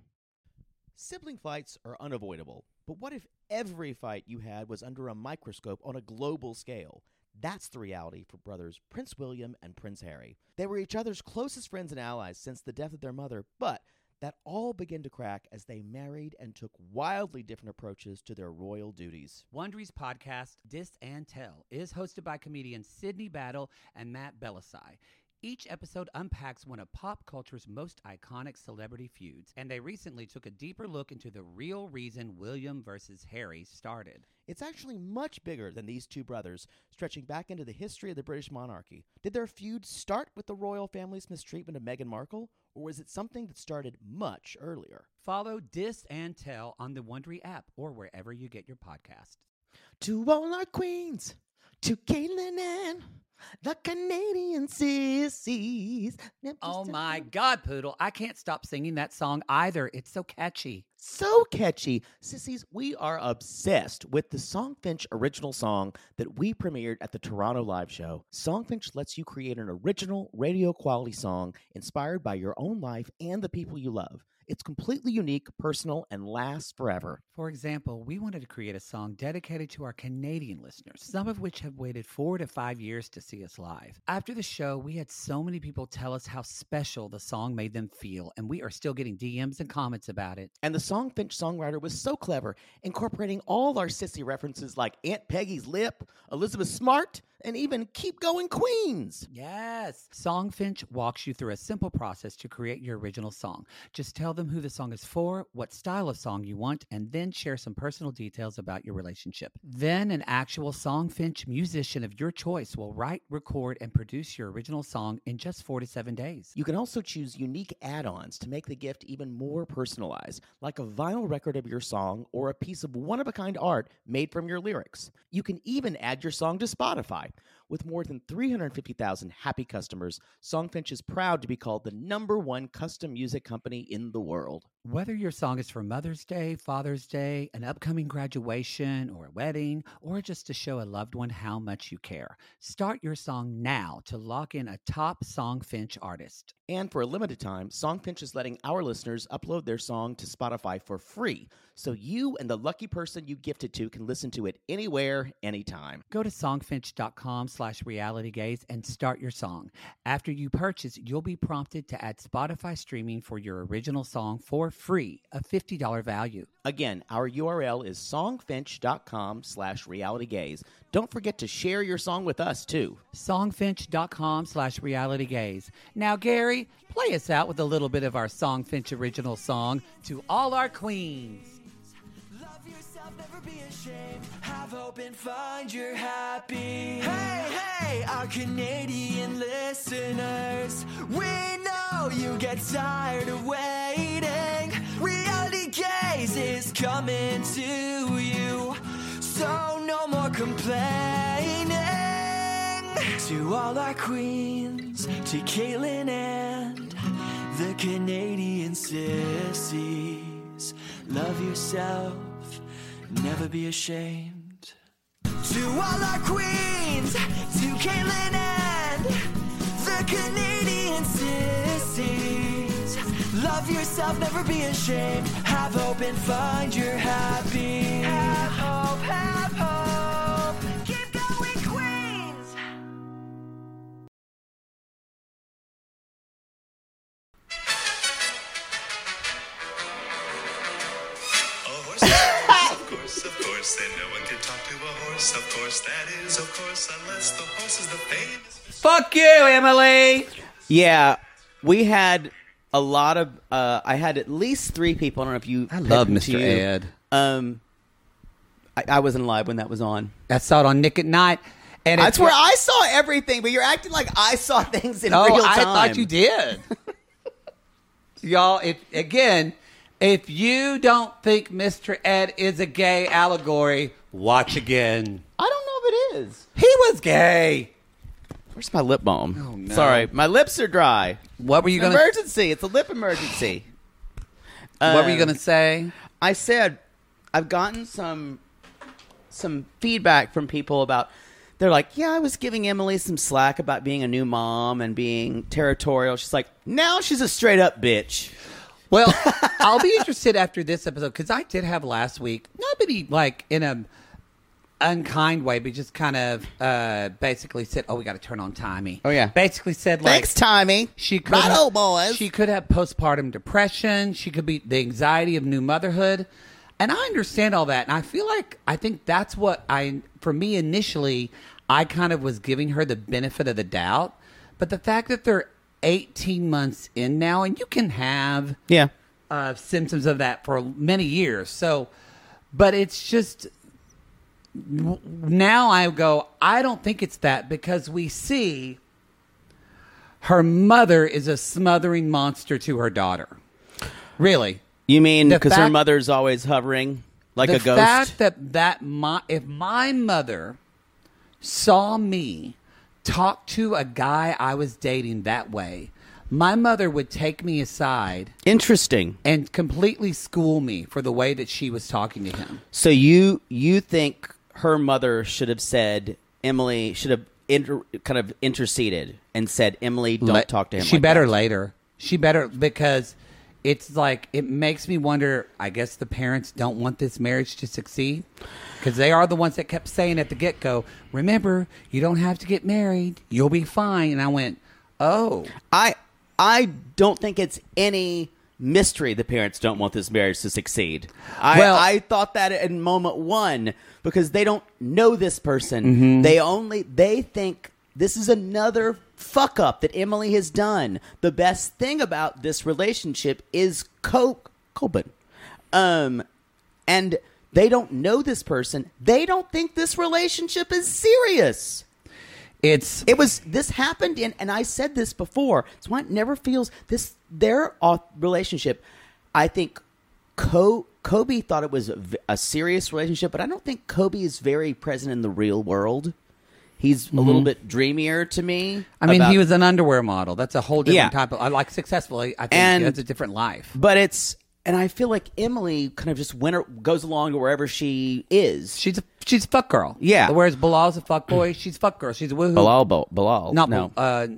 [SPEAKER 7] Sibling fights are unavoidable, but what if every fight you had was under a microscope on a global scale? That's the reality for brothers Prince William and Prince Harry. They were each other's closest friends and allies since the death of their mother, but that all began to crack as they married and took wildly different approaches to their royal duties.
[SPEAKER 6] Wondery's podcast, Dis and Tell, is hosted by comedians Sydney Battle and Matt Belisai. Each episode unpacks one of pop culture's most iconic celebrity feuds, and they recently took a deeper look into the real reason William versus Harry started.
[SPEAKER 7] It's actually much bigger than these two brothers, stretching back into the history of the British monarchy. Did their feud start with the royal family's mistreatment of Meghan Markle, or was it something that started much earlier?
[SPEAKER 6] Follow Dis and Tell on the Wondery app or wherever you get your podcasts.
[SPEAKER 7] To all our queens, to Caitlin and the Canadian sissies.
[SPEAKER 6] Oh my God, Poodle. I can't stop singing that song either. It's so catchy.
[SPEAKER 7] So catchy. Sissies, we are obsessed with the Songfinch original song that we premiered at the Toronto Live Show. Songfinch lets you create an original radio quality song inspired by your own life and the people you love. It's completely unique, personal, and lasts forever.
[SPEAKER 6] For example, we wanted to create a song dedicated to our Canadian listeners, some of which have waited 4 to 5 years to see us live. After the show, we had so many people tell us how special the song made them feel, and we are still getting DMs and comments about it.
[SPEAKER 7] And the Songfinch songwriter was so clever, incorporating all our sissy references like Aunt Peggy's Lip, Elizabeth Smart, and even Keep Going Queens.
[SPEAKER 6] Yes. Songfinch walks you through a simple process to create your original song. Just tell them who the song is for, what style of song you want, and then share some personal details about your relationship. Then an actual Songfinch musician of your choice will write, record, and produce your original song in just 4 to 7 days.
[SPEAKER 7] You can also choose unique add-ons to make the gift even more personalized, like a vinyl record of your song or a piece of one-of-a-kind art made from your lyrics. You can even add your song to Spotify. With more than 350,000 happy customers, Songfinch is proud to be called the #1 custom music company in the world.
[SPEAKER 6] Whether your song is for Mother's Day, Father's Day, an upcoming graduation, or a wedding, or just to show a loved one how much you care, start your song now to lock in a top Songfinch artist.
[SPEAKER 7] And for a limited time, Songfinch is letting our listeners upload their song to Spotify for free, so you and the lucky person you gifted to can listen to it anywhere, anytime.
[SPEAKER 6] Go to songfinch.com/realitygaze and start your song. After you purchase, you'll be prompted to add Spotify streaming for your original song for free, a $50 value.
[SPEAKER 7] Again, our URL is songfinch.com/realitygaze. Don't forget to share your song with us, too.
[SPEAKER 6] Songfinch.com/realitygaze. Now, Gary, play us out with a little bit of our Songfinch original song, To All Our Queens.
[SPEAKER 8] Love yourself, never be ashamed. Have hope and find your happy. Hey, hey, our Canadian listeners. We know you get tired of waiting. Reality Gaze is coming to you. So no more complaining. To all our queens, to Caitlin and the Canadian sissies. Love yourself, never be ashamed. To all our queens, to Caitlin and the Canadian sissies. Love yourself, never be ashamed. Have hope and find your happy. Have hope, have hope. Keep going, queens.
[SPEAKER 9] Of course, then no one can talk to a horse. Of course, that is, of course, unless the horse is the famous.
[SPEAKER 6] Fuck you, Emily!
[SPEAKER 7] Yeah, we had a lot of, I had at least 3 people. I don't know if you...
[SPEAKER 6] I love Mr. Ed.
[SPEAKER 7] I wasn't alive when that was on.
[SPEAKER 6] I saw it on Nick at Night. And
[SPEAKER 7] That's where I saw everything, but you're acting like I saw things in real time.
[SPEAKER 6] I thought you did. Y'all, if you don't think Mr. Ed is a gay allegory, watch again.
[SPEAKER 7] I don't know if it is.
[SPEAKER 6] He was gay.
[SPEAKER 7] Where's my lip balm?
[SPEAKER 6] Oh, no.
[SPEAKER 7] Sorry, my lips are dry.
[SPEAKER 6] What were you going to...
[SPEAKER 7] Emergency. It's a lip emergency.
[SPEAKER 6] What were you going to say?
[SPEAKER 7] I said I've gotten some feedback from people about... They're like, yeah, I was giving Emily some slack about being a new mom and being territorial. She's like, now she's a straight-up bitch.
[SPEAKER 6] Well, I'll be interested after this episode, because I did have last week, nobody like in a unkind way, but just kind of basically said, oh, we got to turn on Timey.
[SPEAKER 7] Oh, yeah.
[SPEAKER 6] Basically said, like...
[SPEAKER 7] Thanks, Timey.
[SPEAKER 6] She could
[SPEAKER 7] Righto, boys.
[SPEAKER 6] She could have postpartum depression. She could be the anxiety of new motherhood. And I understand all that. And I feel like, I think that's what for me initially, I kind of was giving her the benefit of the doubt. But the fact that they're 18 months in now, and you can have symptoms of that for many years. So, but it's just, now I go, I don't think it's that, because we see her mother is a smothering monster to her daughter. Really.
[SPEAKER 7] You mean because her mother's always hovering like a ghost?
[SPEAKER 6] The fact that if my mother saw me talk to a guy I was dating that way, my mother would take me aside.
[SPEAKER 7] Interesting.
[SPEAKER 6] And completely school me for the way that she was talking to him.
[SPEAKER 7] So you think her mother should have said, Emily should have kind of interceded and said, Emily, don't talk to him.
[SPEAKER 6] She better later. She better, because it's like, it makes me wonder, I guess the parents don't want this marriage to succeed, because they are the ones that kept saying at the get-go, remember, you don't have to get married. You'll be fine. And I went, oh.
[SPEAKER 7] I don't think it's any mystery the parents don't want this marriage to succeed. I thought that in moment one, because they don't know this person. Mm-hmm. They think this is another fuck up that Emily has done. The best thing about this relationship is Coben. And they don't know this person. They don't think this relationship is serious. This happened and I said this before. It's why it never feels their relationship. I think Kobe thought it was a serious relationship, but I don't think Kobe is very present in the real world. He's a little bit dreamier to me.
[SPEAKER 6] I mean, he was an underwear model. That's a whole different type of. I like successfully. I think that's a different life.
[SPEAKER 7] But and I feel like Emily kind of just goes along to wherever she is.
[SPEAKER 6] She's a fuck girl.
[SPEAKER 7] Yeah.
[SPEAKER 6] Whereas Bilal's a fuck boy. She's a fuck girl. She's a woohoo.
[SPEAKER 7] Bilal.
[SPEAKER 6] Not
[SPEAKER 7] no.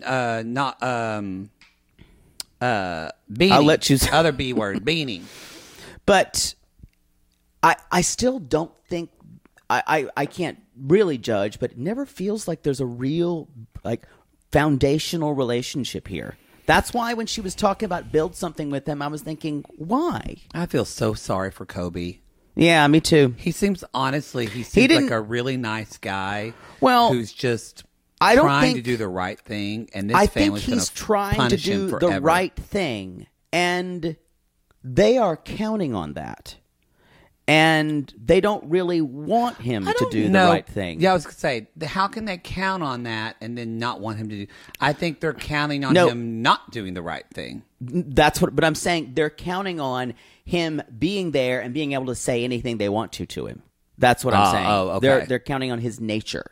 [SPEAKER 6] Beanie.
[SPEAKER 7] I'll let you.
[SPEAKER 6] Other B word. Beanie.
[SPEAKER 7] But I still don't think I can't really judge, but it never feels like there's a real like foundational relationship here. That's why when she was talking about build something with him, I was thinking, why?
[SPEAKER 6] I feel so sorry for Kobe.
[SPEAKER 7] Yeah, me too.
[SPEAKER 6] He seems like a really nice guy.
[SPEAKER 7] Well,
[SPEAKER 6] who's just
[SPEAKER 7] trying
[SPEAKER 6] trying to do the right thing, and this
[SPEAKER 7] I
[SPEAKER 6] family's
[SPEAKER 7] think he's trying to
[SPEAKER 6] punish him
[SPEAKER 7] do
[SPEAKER 6] forever.
[SPEAKER 7] the right thing, and they are counting on that. And they don't really want him to do the right thing.
[SPEAKER 6] Yeah, I was going to say, how can they count on that and then not want him to do? I think they're counting on him not doing the right thing.
[SPEAKER 7] That's what. But I'm saying they're counting on him being there and being able to say anything they want to him. That's what I'm saying.
[SPEAKER 6] Oh, okay.
[SPEAKER 7] They're counting on his nature.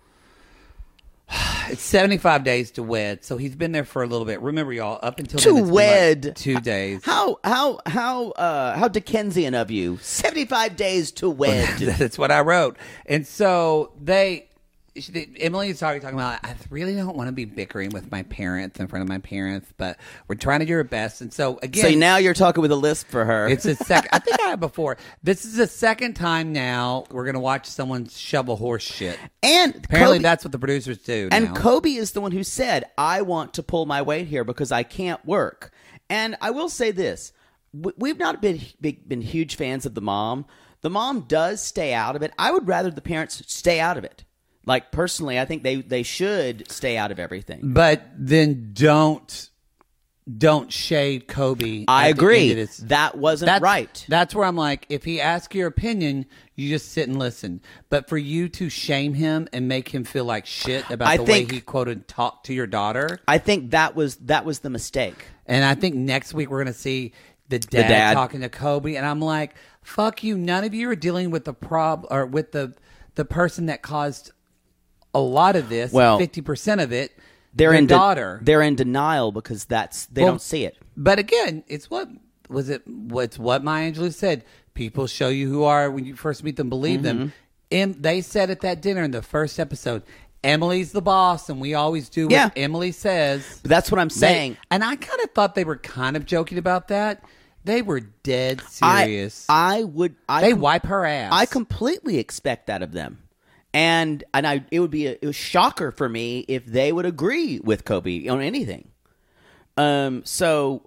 [SPEAKER 6] It's 75 days to wed, so he's been there for a little bit. Remember, y'all, up until
[SPEAKER 7] to
[SPEAKER 6] then, it's
[SPEAKER 7] wed
[SPEAKER 6] been like 2 days.
[SPEAKER 7] How Dickensian of you? 75 days to wed.
[SPEAKER 6] That's what I wrote. And so Emily is already talking about, I really don't want to be bickering with my parents in front of my parents, but we're trying to do our best. And so again,
[SPEAKER 7] so now you're talking with a lisp for her.
[SPEAKER 6] It's a second. I think I have before. This is the second time now we're going to watch someone shovel horse shit.
[SPEAKER 7] And
[SPEAKER 6] apparently that's what the producers do.
[SPEAKER 7] And
[SPEAKER 6] now.
[SPEAKER 7] Kobe is the one who said, I want to pull my weight here because I can't work. And I will say this. We've not been huge fans of the mom. The mom does stay out of it. I would rather the parents stay out of it. Like, personally, I think they should stay out of everything.
[SPEAKER 6] But then don't shade Kobe.
[SPEAKER 7] I agree. That wasn't right.
[SPEAKER 6] That's where I'm like, if he asks your opinion, you just sit and listen. But for you to shame him and make him feel like shit about the way he quoted talked to your daughter,
[SPEAKER 7] I think that was the mistake.
[SPEAKER 6] And I think next week we're going to see the dad talking to Kobe, and I'm like, fuck you. None of you are dealing with the or with the person that caused a lot of this, 50% of it, their daughter.
[SPEAKER 7] They're in denial because they don't see it.
[SPEAKER 6] But again, it's what Maya Angelou said. People show you who are when you first meet them, believe them. They said at that dinner in the first episode, Emily's the boss, and we always do what Emily says.
[SPEAKER 7] But that's what I'm saying.
[SPEAKER 6] And I kind of thought they were kind of joking about that. They were dead serious.
[SPEAKER 7] They
[SPEAKER 6] wipe her ass.
[SPEAKER 7] I completely expect that of them. And it would be a shocker for me if they would agree with Kobe on anything. So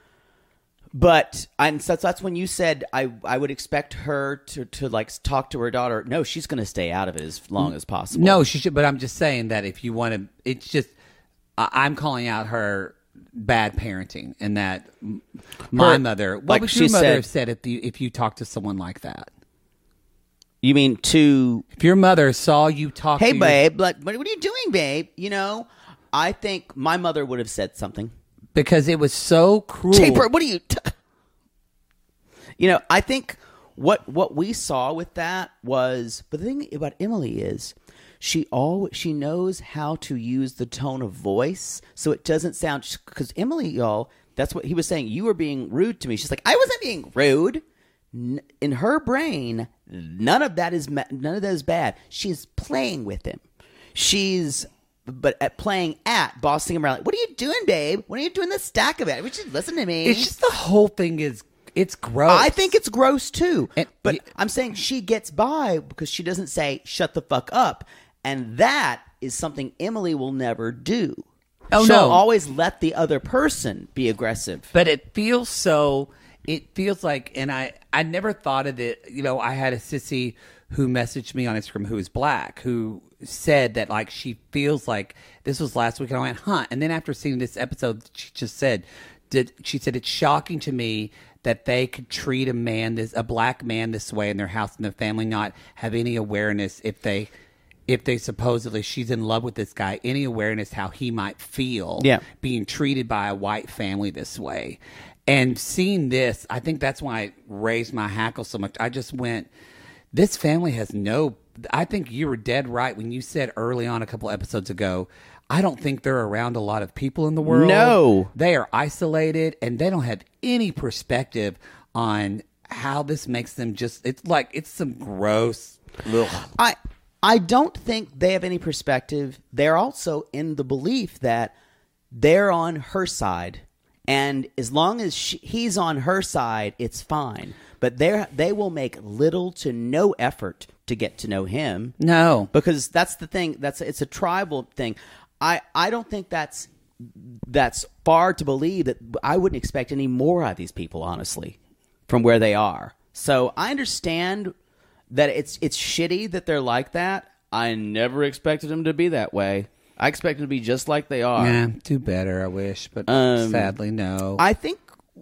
[SPEAKER 7] that's when you said I would expect her to like talk to her daughter. No, she's going to stay out of it as long as possible.
[SPEAKER 6] No, she should. But I'm just saying that if you want to, it's just I'm calling out her bad parenting, and that my mother. What would your mother have said if you talked to someone like that?
[SPEAKER 7] You mean
[SPEAKER 6] if your mother saw you talk
[SPEAKER 7] hey, babe, like, what are you doing, babe? You know, I think my mother would have said something.
[SPEAKER 6] Because it was so cruel.
[SPEAKER 7] Taper, what are you... You know, I think what we saw with that was... But the thing about Emily is she knows how to use the tone of voice so it doesn't sound... Because Emily, y'all, that's what he was saying. You were being rude to me. She's like, I wasn't being rude. In her brain, none of that is bad. She's playing with him. Playing at bossing him around. Like, what are you doing, babe? When are you doing the stack of it? Would you listen to me?
[SPEAKER 6] It's just the whole thing it's gross.
[SPEAKER 7] I think it's gross too. But I'm saying she gets by because she doesn't say shut the fuck up, and that is something Emily will never do.
[SPEAKER 6] Oh,
[SPEAKER 7] She'll
[SPEAKER 6] no.
[SPEAKER 7] always let the other person be aggressive.
[SPEAKER 6] But it feels like, and I never thought of it. You know, I had a sissy who messaged me on Instagram who is black, who said that like she feels like this was last week, and I went, huh? And then after seeing this episode, she just said, it's shocking to me that they could treat a black man this way in their house and their family, not have any awareness if they supposedly she's in love with this guy, any awareness how he might feel being treated by a white family this way. And seeing this, I think that's why it raised my hackle so much. I just went, this family has no I think you were dead right when you said early on a couple episodes ago, I don't think they're around a lot of people in the world.
[SPEAKER 7] No.
[SPEAKER 6] They are isolated, and they don't have any perspective on how this makes them just, it's like, it's some gross. Ugh.
[SPEAKER 7] I don't think they have any perspective. They're also in the belief that they're on her side. And as long as he's on her side, it's fine. But they will make little to no effort to get to know him.
[SPEAKER 6] No.
[SPEAKER 7] Because that's the thing. It's a tribal thing. I don't think that's far to believe. That I wouldn't expect any more out of these people, honestly, from where they are. So I understand that it's shitty that they're like that. I never expected them to be that way. I expect them to be just like they are.
[SPEAKER 6] Yeah, do better, I wish, but sadly, no.
[SPEAKER 7] I think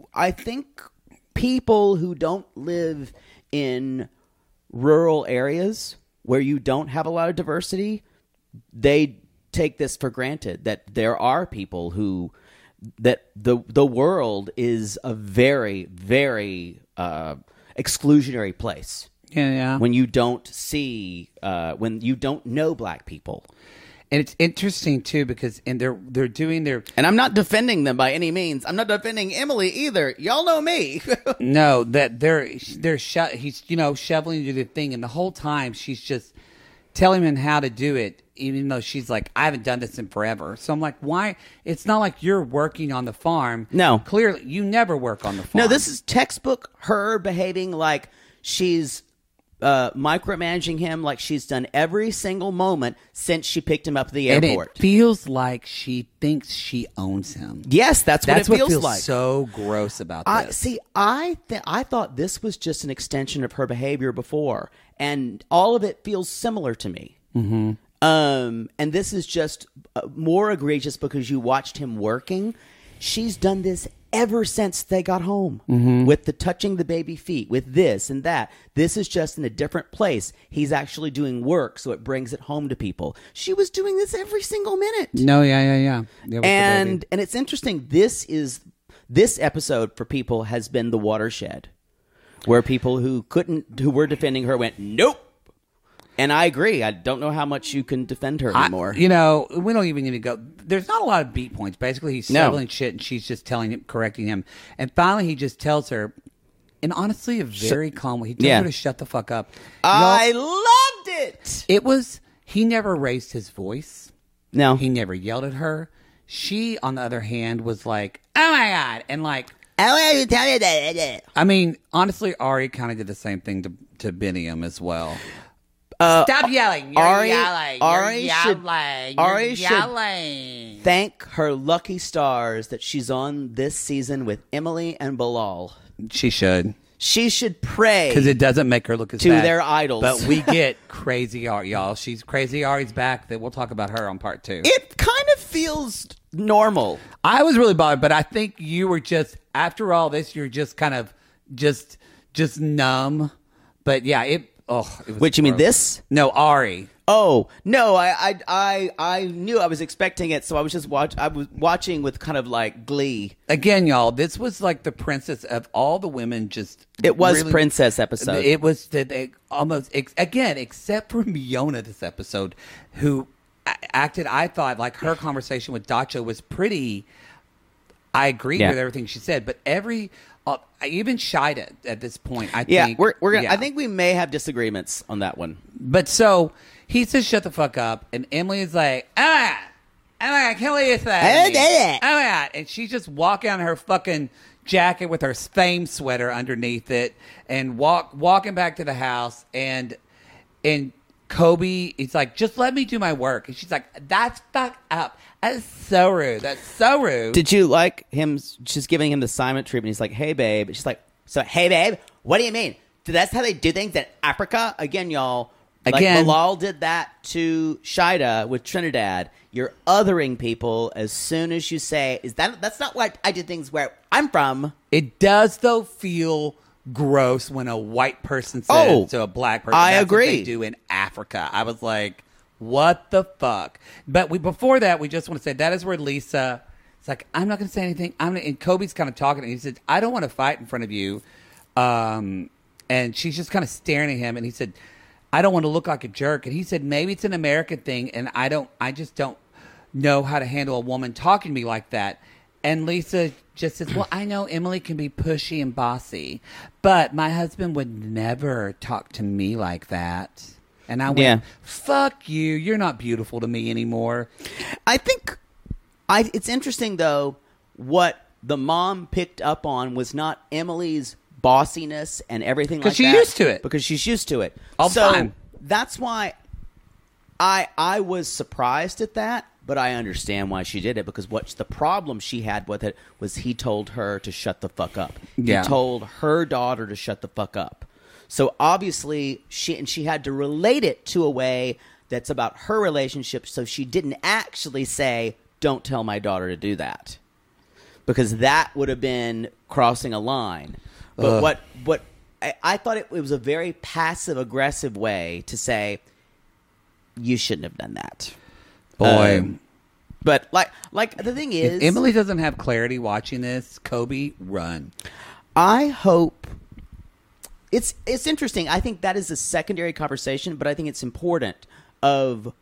[SPEAKER 7] people who don't live in rural areas where you don't have a lot of diversity, they take this for granted that there are people who that the world is a very, very exclusionary place.
[SPEAKER 6] Yeah.
[SPEAKER 7] When you don't see, when you don't know black people.
[SPEAKER 6] And it's interesting too because they're doing their,
[SPEAKER 7] and I'm not defending them by any means. I'm not defending Emily either. Y'all know me.
[SPEAKER 6] No, that he's shoveling to the thing, and the whole time she's just telling him how to do it, even though she's like, I haven't done this in forever. So I'm like, why? It's not like you're working on the farm.
[SPEAKER 7] No,
[SPEAKER 6] clearly you never work on the farm.
[SPEAKER 7] No, this is textbook her behaving like she's micromanaging him, like she's done every single moment since she picked him up at the airport.
[SPEAKER 6] And it feels like she thinks she owns him.
[SPEAKER 7] Yes, that's what it feels like.
[SPEAKER 6] So gross about this.
[SPEAKER 7] I thought this was just an extension of her behavior before, and all of it feels similar to me.
[SPEAKER 6] Mm-hmm.
[SPEAKER 7] And this is just more egregious because you watched him working. She's done this ever since they got home, with the touching the baby feet, with this and that. This is just in a different place. He's actually doing work, so it brings it home to people. She was doing this every single minute.
[SPEAKER 6] No, yeah.
[SPEAKER 7] And it's interesting. This episode for people has been the watershed, where people who were defending her went, nope. And I agree. I don't know how much you can defend her anymore.
[SPEAKER 6] We don't even need to go. There's not a lot of beat points. Basically, he's shoveling shit, and she's just correcting him. And finally, he just tells her, and honestly, a very calm way, he tells her to shut the fuck up.
[SPEAKER 7] I loved it.
[SPEAKER 6] He never raised his voice.
[SPEAKER 7] No.
[SPEAKER 6] He never yelled at her. She, on the other hand, was like, oh my God. And like, I mean, honestly, Ari kind of did the same thing to Biniam as well. Stop yelling. You're yelling.
[SPEAKER 7] Ari should thank her lucky stars that she's on this season with Emily and Bilal.
[SPEAKER 6] She should.
[SPEAKER 7] She should pray.
[SPEAKER 6] Because it doesn't make her look as
[SPEAKER 7] to
[SPEAKER 6] bad.
[SPEAKER 7] Their idols.
[SPEAKER 6] But we get Crazy Ari, y'all. Crazy Ari's back. We'll talk about her on part 2.
[SPEAKER 7] It kind of feels normal.
[SPEAKER 6] I was really bothered, but I think you were just, after all this, you're just kind of just numb. But yeah, it was
[SPEAKER 7] Which, you mean this?
[SPEAKER 6] No, Ari.
[SPEAKER 7] Oh, no, I knew I was expecting it, so I was just watching with kind of like glee.
[SPEAKER 6] Again, y'all, this was like the princess of all the women.
[SPEAKER 7] It was really, princess episode.
[SPEAKER 6] It was almost, again, except for Miona this episode, who acted, I thought, like her conversation with Dacho was pretty, I agreed with everything she said, but even Shida at this point, I think.
[SPEAKER 7] We're gonna. I think we may have disagreements on that one.
[SPEAKER 6] But so he says, "Shut the fuck up," and Emily is like, "Oh my god, I can't believe you said that." Oh my god, and she's just walking on her fucking jacket with her Fame sweater underneath it, and walking back to the house, and Kobe, he's like, "Just let me do my work," and she's like, "That's fucked up. That's so rude. That's so rude."
[SPEAKER 7] Did you like him just giving him the silent treatment? He's like, "Hey, babe." She's like, "So, hey, babe, what do you mean? That's how they do things in Africa?" Again, y'all. Like Bilal did that to Shida with Trinidad. You're othering people as soon as you say, that's not what I did things where I'm from.
[SPEAKER 6] It does, though, feel gross when a white person says to a black person,
[SPEAKER 7] I
[SPEAKER 6] that's
[SPEAKER 7] agree.
[SPEAKER 6] What they do in Africa. I was like, what the fuck? But before that, we just want to say that is where Lisa, it's like, I'm not going to say anything. And Kobe's kind of talking, and he said, I don't want to fight in front of you. And she's just kind of staring at him, and he said, I don't want to look like a jerk. And he said, maybe it's an American thing, and I just don't know how to handle a woman talking to me like that. And Lisa just says, well, I know Emily can be pushy and bossy, but my husband would never talk to me like that. And I went, fuck you. You're not beautiful to me anymore.
[SPEAKER 7] I think it's interesting, though, what the mom picked up on was not Emily's bossiness and everything like that.
[SPEAKER 6] Because she's used to it.
[SPEAKER 7] Because she's used to it.
[SPEAKER 6] All the time.
[SPEAKER 7] That's why I was surprised at that, but I understand why she did it, because what's the problem she had with it was he told her to shut the fuck up.
[SPEAKER 6] Yeah.
[SPEAKER 7] He told her daughter to shut the fuck up. So obviously she had to relate it to a way that's about her relationship, so she didn't actually say, don't tell my daughter to do that. Because that would have been crossing a line. But I thought it was a very passive-aggressive way to say, you shouldn't have done that.
[SPEAKER 6] Boy.
[SPEAKER 7] But like the thing is,
[SPEAKER 6] if Emily doesn't have clarity watching this, Kobe, run.
[SPEAKER 7] I hope it's interesting. I think that is a secondary conversation, but I think it's important of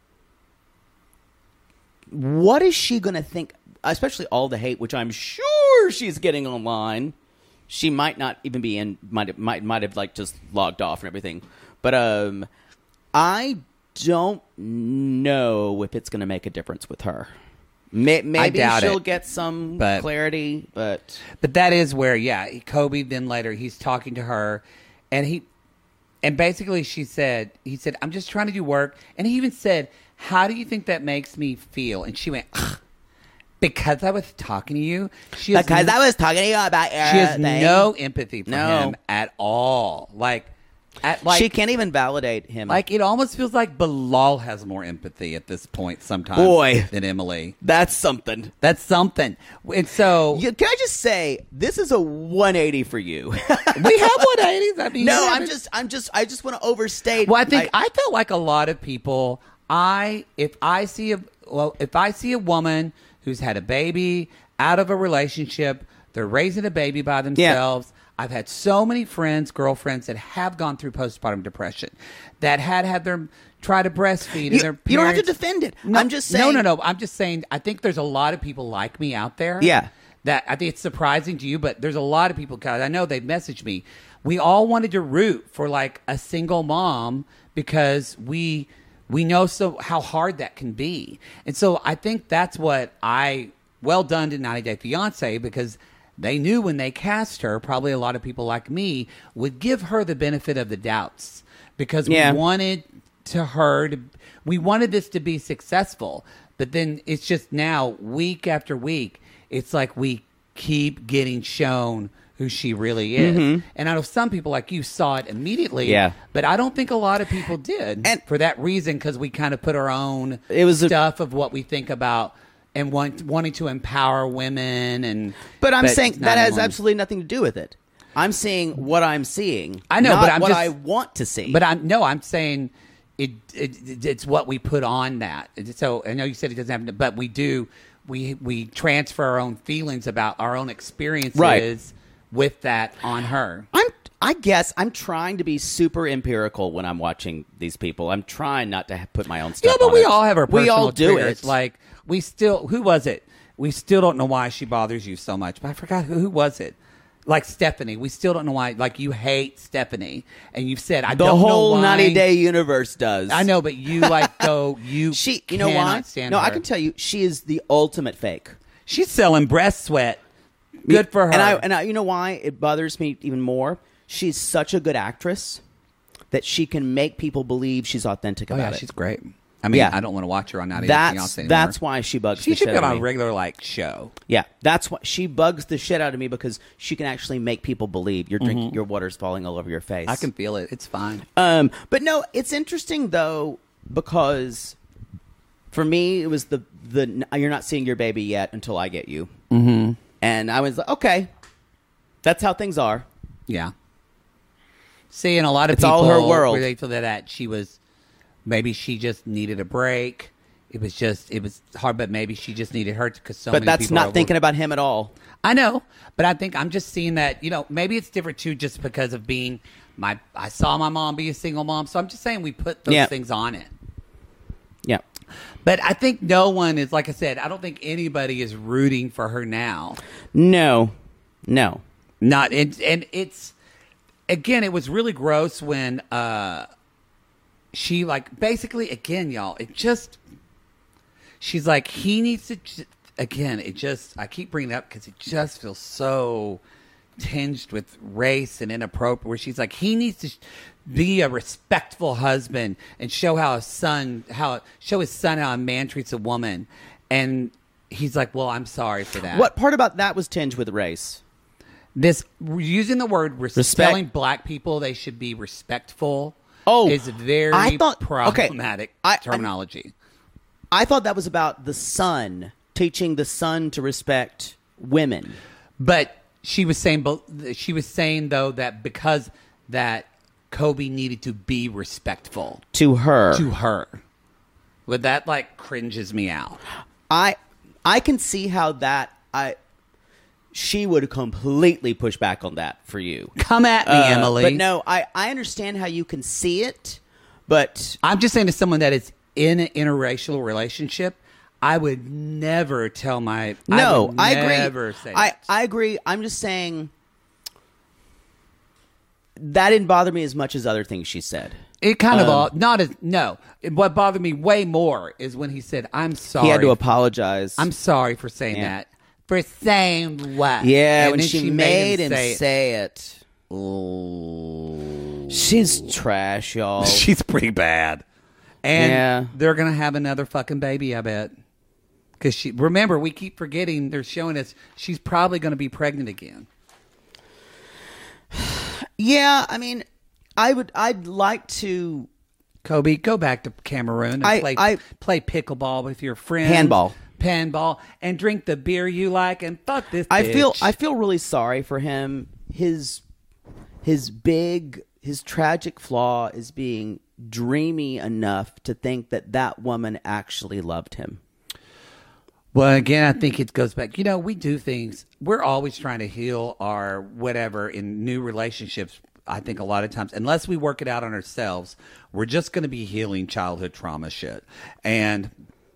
[SPEAKER 7] what is she going to think, especially all the hate, which I'm sure she's getting online. She might not even be in, might have like just logged off and everything. But I don't know if it's going to make a difference with her. Maybe she'll get some clarity, but
[SPEAKER 6] that is where, Kobe. Then later, he's talking to her, and basically he said, "I'm just trying to do work," and he even said, "How do you think that makes me feel?" And she went, ugh. Because I was talking to you.
[SPEAKER 7] I was talking to you about
[SPEAKER 6] she has no empathy for him at all. She can't even validate him. Like, it almost feels like Bilal has more empathy at this point sometimes than Emily.
[SPEAKER 7] That's something.
[SPEAKER 6] And so...
[SPEAKER 7] Can I just say, this is a 180 for you.
[SPEAKER 6] We have 180s. I mean,
[SPEAKER 7] no, I just want to overstate.
[SPEAKER 6] Well, I felt like a lot of people, if I see a woman who's had a baby out of a relationship, they're raising a baby by themselves. Yeah. I've had so many girlfriends that have gone through postpartum depression, that had their try to breastfeed. And their parents,
[SPEAKER 7] you don't have to defend it.
[SPEAKER 6] No,
[SPEAKER 7] I'm just saying.
[SPEAKER 6] No. I'm just saying, I think there's a lot of people like me out there.
[SPEAKER 7] Yeah.
[SPEAKER 6] That I think it's surprising to you, but there's a lot of people, guys. I know they've messaged me. We all wanted to root for like a single mom because we know how hard that can be. And so I think that's what well done to 90 Day Fiance, because they knew when they cast her, probably a lot of people like me would give her the benefit of the doubts, because we wanted this to be successful. But then it's just now, week after week, it's like we keep getting shown who she really is. Mm-hmm. And I know some people like you saw it immediately, but I don't think a lot of people did. And for that reason, because we kind of put our own stuff of what we think about and wanting to empower women. But I'm saying that has absolutely nothing to do with it. I'm saying what I'm seeing. I know, but I want to see. But I'm saying it's what we put on that. So I know you said it doesn't happen, but we do. We transfer our own feelings about our own experiences with that on her. I guess I'm trying to be super empirical when I'm watching these people. I'm trying not to put my own stuff on it. Yeah, but we all have our personal triggers. Like, who was it? We still don't know why she bothers you so much. But I forgot who was it. Like Stephanie. We still don't know why. Like, you hate Stephanie. And you've said, I don't know why. The whole 90-day universe does. I know, but you you know why? Stand her. I can tell you, she is the ultimate fake. She's selling breast sweat. Good for her. And I, you know why it bothers me even more? She's such a good actress that she can make people believe she's authentic about it. She's great. I mean, I don't want to watch her on 90 Day Fiancé anymore. That's why she bugs the shit out of me. She should be on a regular, show. Yeah, that's why she bugs the shit out of me, because she can actually make people believe you're drinking, your water's falling all over your face. I can feel it. It's fine. But no, it's interesting, though, because for me, it was the you're not seeing your baby yet until I get you. Mm-hmm. And I was like, okay, that's how things are. Yeah. See, and a lot of people all her world. Relate to that she was, maybe she just needed a break, it was hard. But maybe she just needed her because so
[SPEAKER 7] But
[SPEAKER 6] many
[SPEAKER 7] that's
[SPEAKER 6] people
[SPEAKER 7] not
[SPEAKER 6] are
[SPEAKER 7] thinking about him at all.
[SPEAKER 6] I know, but I think I'm just seeing that, maybe it's different too, just because of being I saw my mom be a single mom. So I'm just saying we put those things on it.
[SPEAKER 7] Yeah.
[SPEAKER 6] But I think no one is, like I said, I don't think anybody is rooting for her now.
[SPEAKER 7] No.
[SPEAKER 6] Not, and it's, again, it was really gross when she, basically, again, y'all, she's like, he needs to, again, I keep bringing it up because it just feels so tinged with race and inappropriate, where she's like, he needs to be a respectful husband and show his son how a man treats a woman. And he's like, well, I'm sorry for that.
[SPEAKER 7] What part about that was tinged with race?
[SPEAKER 6] This using the word telling black people they should be respectful is very problematic terminology.
[SPEAKER 7] I thought that was about the son, teaching the son to respect women.
[SPEAKER 6] But she was saying though that because that Kobe needed to be respectful
[SPEAKER 7] to her.
[SPEAKER 6] Well, that cringes me out.
[SPEAKER 7] I can see how she would completely push back on that for you.
[SPEAKER 6] Come at me, Emily.
[SPEAKER 7] But no, I understand how you can see it, but
[SPEAKER 6] I'm just saying to someone that is in an interracial relationship, I would never tell my...
[SPEAKER 7] I agree.
[SPEAKER 6] Never say that.
[SPEAKER 7] I agree. I'm just saying that didn't bother me as much as other things she said.
[SPEAKER 6] It kind of what bothered me way more is when he said, I'm sorry.
[SPEAKER 7] He had to apologize.
[SPEAKER 6] I'm sorry for saying that. For saying what?
[SPEAKER 7] Yeah,
[SPEAKER 6] and
[SPEAKER 7] when
[SPEAKER 6] then
[SPEAKER 7] she made him
[SPEAKER 6] say
[SPEAKER 7] it. Oh. She's trash, y'all.
[SPEAKER 6] She's pretty bad. And they're going to have another fucking baby, I bet. Because remember, we keep forgetting, they're showing us she's probably going to be pregnant again.
[SPEAKER 7] Yeah, I mean, I'd like to...
[SPEAKER 6] Kobe, go back to Cameroon and play pickleball with your friends. Panball, and drink the beer you like, and fuck this bitch.
[SPEAKER 7] I feel really sorry for him. His tragic flaw is being dreamy enough to think that woman actually loved him.
[SPEAKER 6] Well, again, I think it goes back. We do things. We're always trying to heal our whatever in new relationships. I think a lot of times, unless we work it out on ourselves, we're just going to be healing childhood trauma shit. And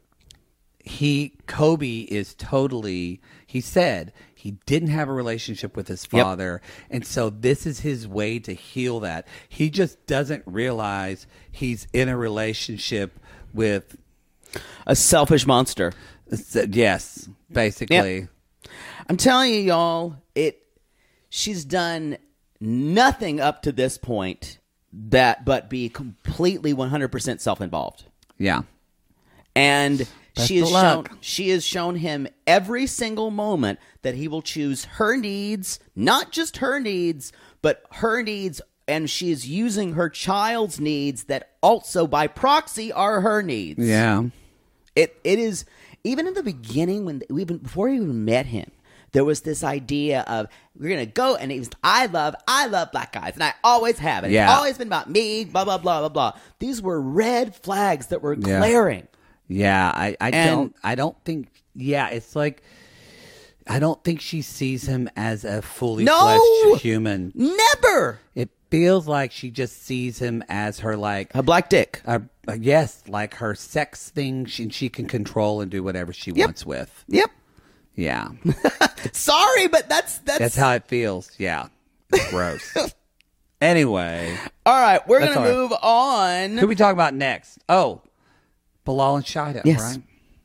[SPEAKER 6] Kobe is totally, he said he didn't have a relationship with his father. Yep. And so this is his way to heal that. He just doesn't realize he's in a relationship with
[SPEAKER 7] a selfish monster.
[SPEAKER 6] Yes, basically.
[SPEAKER 7] Yep. I'm telling you, y'all, she's done nothing up to this point but be completely 100% self-involved.
[SPEAKER 6] Yeah.
[SPEAKER 7] And she has shown him every single moment that he will choose her needs, not just her needs, but her needs, and she is using her child's needs that also by proxy are her needs.
[SPEAKER 6] Yeah.
[SPEAKER 7] It is, even in the beginning, before we even met him, there was this idea of, we're going to go, and it was, I love black guys, and I always have. And it's always been about me, blah, blah, blah, blah, blah. These were red flags that were glaring.
[SPEAKER 6] Yeah, I don't think, it's like, I don't think she sees him as a fully fledged human.
[SPEAKER 7] Never.
[SPEAKER 6] It feels like she just sees him as her,
[SPEAKER 7] a black dick.
[SPEAKER 6] Yes, like her sex thing she can control and do whatever she wants with.
[SPEAKER 7] Yep.
[SPEAKER 6] Yeah.
[SPEAKER 7] Sorry, but that's
[SPEAKER 6] how it feels. Yeah. It's gross. Anyway.
[SPEAKER 7] All right, we're going to move on.
[SPEAKER 6] Who are we talking about next? Oh, Bilal and Shida,
[SPEAKER 7] yes.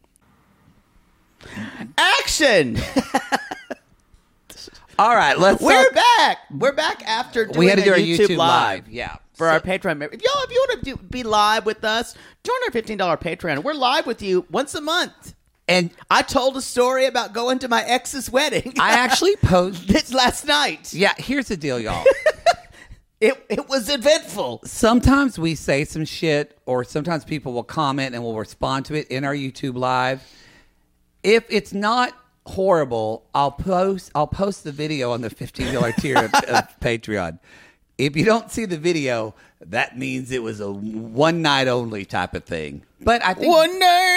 [SPEAKER 6] right?
[SPEAKER 7] Action!
[SPEAKER 6] All right,
[SPEAKER 7] We're back. We're back after doing
[SPEAKER 6] we had to do
[SPEAKER 7] a
[SPEAKER 6] our
[SPEAKER 7] YouTube live.
[SPEAKER 6] Yeah.
[SPEAKER 7] For our Patreon members. If you want to be live with us, join our $15 Patreon. We're live with you once a month.
[SPEAKER 6] And
[SPEAKER 7] I told a story about going to my ex's wedding.
[SPEAKER 6] I actually posted
[SPEAKER 7] this last night.
[SPEAKER 6] Yeah, here's the deal, y'all.
[SPEAKER 7] It was eventful.
[SPEAKER 6] Sometimes we say some shit, or sometimes people will comment and we'll respond to it in our YouTube live. If it's not horrible, I'll post the video on the $15 tier of Patreon. If you don't see the video, that means it was a one night only type of thing. But I think
[SPEAKER 7] one night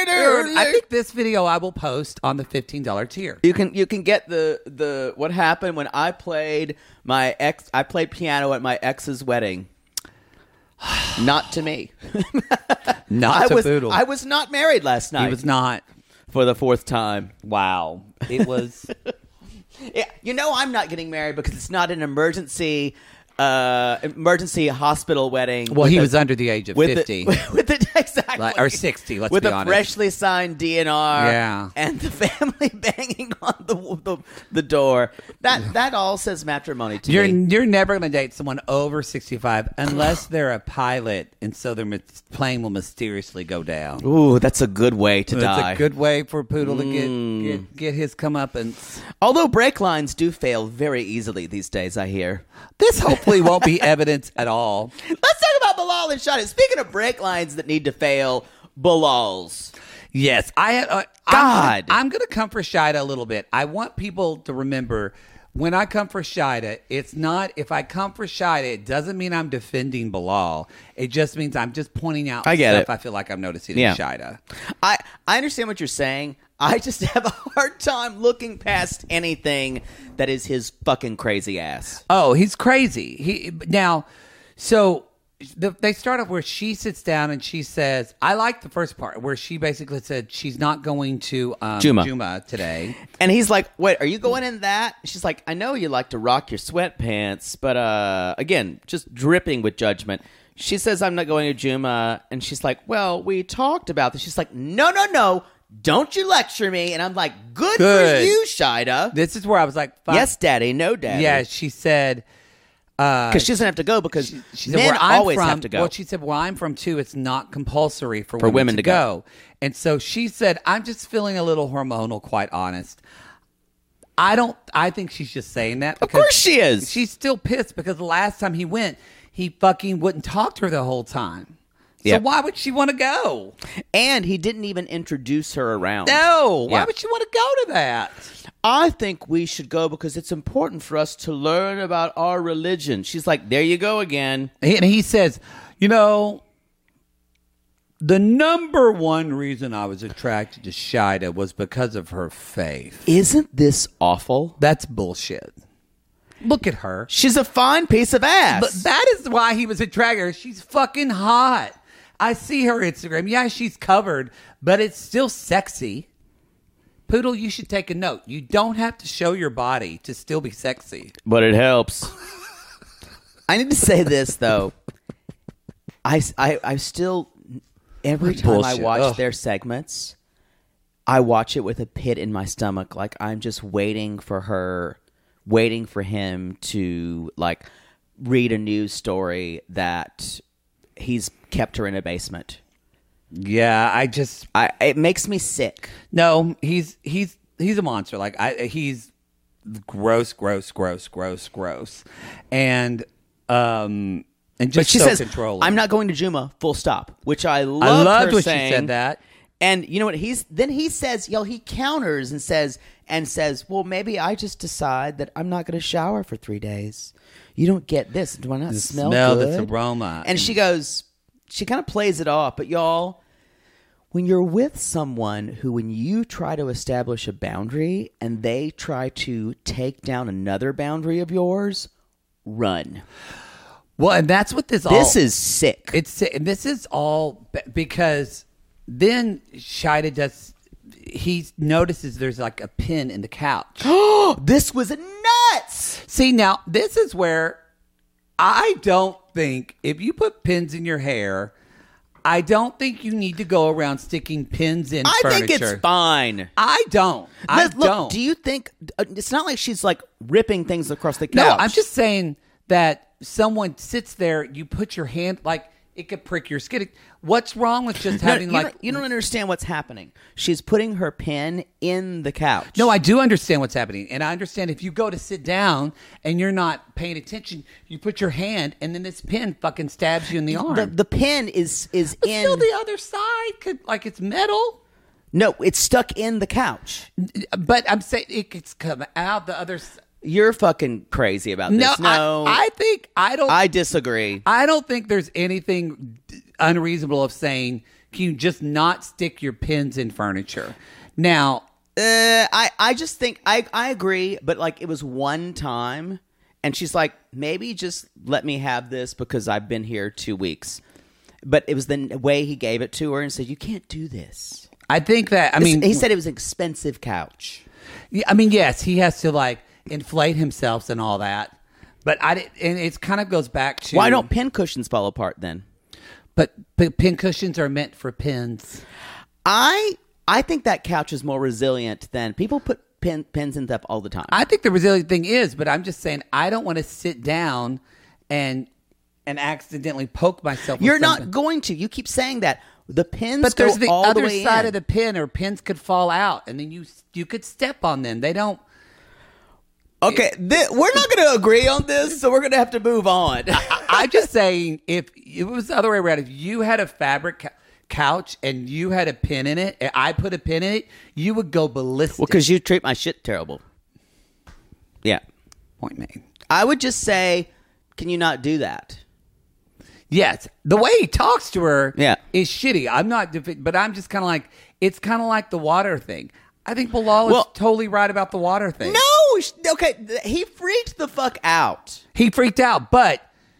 [SPEAKER 6] I think this video I will post on the $15 tier.
[SPEAKER 7] You can get the what happened when I played piano at my ex's wedding. Not to me.
[SPEAKER 6] Not to Poodle.
[SPEAKER 7] I was not married last night.
[SPEAKER 6] He was not.
[SPEAKER 7] For the fourth time.
[SPEAKER 6] Wow. It was.
[SPEAKER 7] Yeah, I'm not getting married because it's not an emergency hospital wedding.
[SPEAKER 6] Well, he was under the age of 50.
[SPEAKER 7] Exactly.
[SPEAKER 6] Or 60, let's
[SPEAKER 7] with
[SPEAKER 6] be
[SPEAKER 7] a
[SPEAKER 6] honest.
[SPEAKER 7] freshly signed DNR.
[SPEAKER 6] Yeah.
[SPEAKER 7] And the family banging on the door. That all says matrimony to me.
[SPEAKER 6] You're never going to date someone over 65 unless they're a pilot, and so their plane will mysteriously go down.
[SPEAKER 7] Ooh, that's a good way to die.
[SPEAKER 6] It's a good way for Poodle to get his comeuppance.
[SPEAKER 7] Although brake lines do fail very easily these days, I hear.
[SPEAKER 6] This hopefully won't be evidence at all.
[SPEAKER 7] Let's talk about Bilal and Shada. Speaking of brake lines that need to fail, Bilal's.
[SPEAKER 6] Yes,
[SPEAKER 7] God.
[SPEAKER 6] I'm going to come for Shida a little bit. I want people to remember when I come for Shida, it's not, if I come for Shida, it doesn't mean I'm defending Bilal. It just means I'm just pointing out stuff I feel like I'm noticing in Shida.
[SPEAKER 7] I understand what you're saying. I just have a hard time looking past anything that is his fucking crazy ass.
[SPEAKER 6] Oh, he's crazy. They start off where she sits down and she says, I like the first part where she basically said she's not going to Juma today.
[SPEAKER 7] And he's like, wait, are you going in that? She's like, I know you like to rock your sweatpants, but again, just dripping with judgment. She says, I'm not going to Juma. And she's like, well, we talked about this. She's like, no. Don't you lecture me. And I'm like, good. For you, Shida.
[SPEAKER 6] This is where I was like, fine.
[SPEAKER 7] Yes, daddy, no, daddy.
[SPEAKER 6] Yeah, she said...
[SPEAKER 7] Because she doesn't have to go because
[SPEAKER 6] she said,
[SPEAKER 7] men always have to go.
[SPEAKER 6] Well, she said, where I'm from, too, it's not compulsory for women to go. And so she said, I'm just feeling a little hormonal, quite honest. I think she's just saying that.
[SPEAKER 7] Of course she is.
[SPEAKER 6] She's still pissed because the last time he went, he fucking wouldn't talk to her the whole time. So why would she want to go?
[SPEAKER 7] And he didn't even introduce her around.
[SPEAKER 6] No. Why would she want to go to that?
[SPEAKER 7] I think we should go because it's important for us to learn about our religion. She's like, there you go again.
[SPEAKER 6] And he says, the number one reason I was attracted to Shida was because of her faith.
[SPEAKER 7] Isn't this awful?
[SPEAKER 6] That's bullshit. Look at her.
[SPEAKER 7] She's a fine piece of ass.
[SPEAKER 6] But that is why he was attracted to her. She's fucking hot. I see her Instagram. Yeah, she's covered, but it's still sexy. Poodle, you should take a note. You don't have to show your body to still be sexy.
[SPEAKER 7] But it helps. I need to say this, though. I still, every time I watch their segments, I watch it with a pit in my stomach. Like, I'm just waiting for him to, like, read a news story that he's kept her in a basement.
[SPEAKER 6] Yeah,
[SPEAKER 7] it makes me sick.
[SPEAKER 6] No, he's a monster. Like he's gross, and just
[SPEAKER 7] but she
[SPEAKER 6] so
[SPEAKER 7] says,
[SPEAKER 6] controlling.
[SPEAKER 7] I'm not going to Juma. Full stop. Which I loved.
[SPEAKER 6] I loved
[SPEAKER 7] her
[SPEAKER 6] when
[SPEAKER 7] saying,
[SPEAKER 6] she said that.
[SPEAKER 7] And you know what? He says, he counters and says, well, maybe I just decide that I'm not going to shower for 3 days. You don't get this. Do I not smell good?
[SPEAKER 6] This aroma.
[SPEAKER 7] And she goes, she kind of plays it off. But y'all, when you're with someone who, when you try to establish a boundary and they try to take down another boundary of yours, run.
[SPEAKER 6] Well, and that's what this
[SPEAKER 7] is sick.
[SPEAKER 6] It's sick. And this is all because then Shida does, he notices there's like a pin in the couch.
[SPEAKER 7] This was nuts.
[SPEAKER 6] See, now this is where I don't think if you put pins in your hair, I don't think you need to go around sticking pins in furniture.
[SPEAKER 7] I think it's fine.
[SPEAKER 6] I don't.
[SPEAKER 7] Look, do you think it's not like she's like ripping things across the couch?
[SPEAKER 6] No, I'm just saying that someone sits there, you put your hand, like it could prick your skin. What's wrong with just having
[SPEAKER 7] you don't understand what's happening. She's putting her pin in the couch.
[SPEAKER 6] No, I do understand what's happening. And I understand if you go to sit down and you're not paying attention, you put your hand and then this pin fucking stabs you in the arm.
[SPEAKER 7] The pin is
[SPEAKER 6] but
[SPEAKER 7] in...
[SPEAKER 6] still the other side, like it's metal.
[SPEAKER 7] No, it's stuck in the couch.
[SPEAKER 6] But I'm saying it could come out the other side.
[SPEAKER 7] You're fucking crazy about this. No,
[SPEAKER 6] I
[SPEAKER 7] disagree.
[SPEAKER 6] I don't think there's anything unreasonable of saying Can you just not stick your pins in furniture? Now,
[SPEAKER 7] I just think I agree, but like it was one time, and she's like, maybe just let me have this because I've been here 2 weeks. But it was the way he gave it to her and said, you can't do this.
[SPEAKER 6] I think that,
[SPEAKER 7] he said it was an expensive couch.
[SPEAKER 6] Yeah, I mean, yes, he has to like inflate himself and all that. But and it kind of goes back to
[SPEAKER 7] why don't pin cushions fall apart then?
[SPEAKER 6] But pin cushions are meant for pins.
[SPEAKER 7] I think that couch is more resilient than people put pins in stuff all the time.
[SPEAKER 6] I think the resilient thing is, but I'm just saying I don't want to sit down and accidentally poke myself.
[SPEAKER 7] You're
[SPEAKER 6] with something.
[SPEAKER 7] not going to. You keep saying that. The pins
[SPEAKER 6] but
[SPEAKER 7] go
[SPEAKER 6] there's the
[SPEAKER 7] all
[SPEAKER 6] other
[SPEAKER 7] the way
[SPEAKER 6] side
[SPEAKER 7] in.
[SPEAKER 6] of the pin, or pins could fall out, and then you could step on them. They don't.
[SPEAKER 7] Okay, we're not going to agree on this, so we're going to have to move on.
[SPEAKER 6] I'm just saying, if it was the other way around, if you had a fabric couch and you had a pin in it, and I put a pin in it, you would go ballistic.
[SPEAKER 7] Well, because you treat my shit terrible. Yeah.
[SPEAKER 6] Point made.
[SPEAKER 7] I would just say, can you not do that?
[SPEAKER 6] Yes. The way he talks to her
[SPEAKER 7] is
[SPEAKER 6] shitty. I'm not, but I'm just kind of like, it's kind of like the water thing. I think Bilal is totally right about the water thing.
[SPEAKER 7] No! Okay, he freaked the fuck out.
[SPEAKER 6] He freaked out, but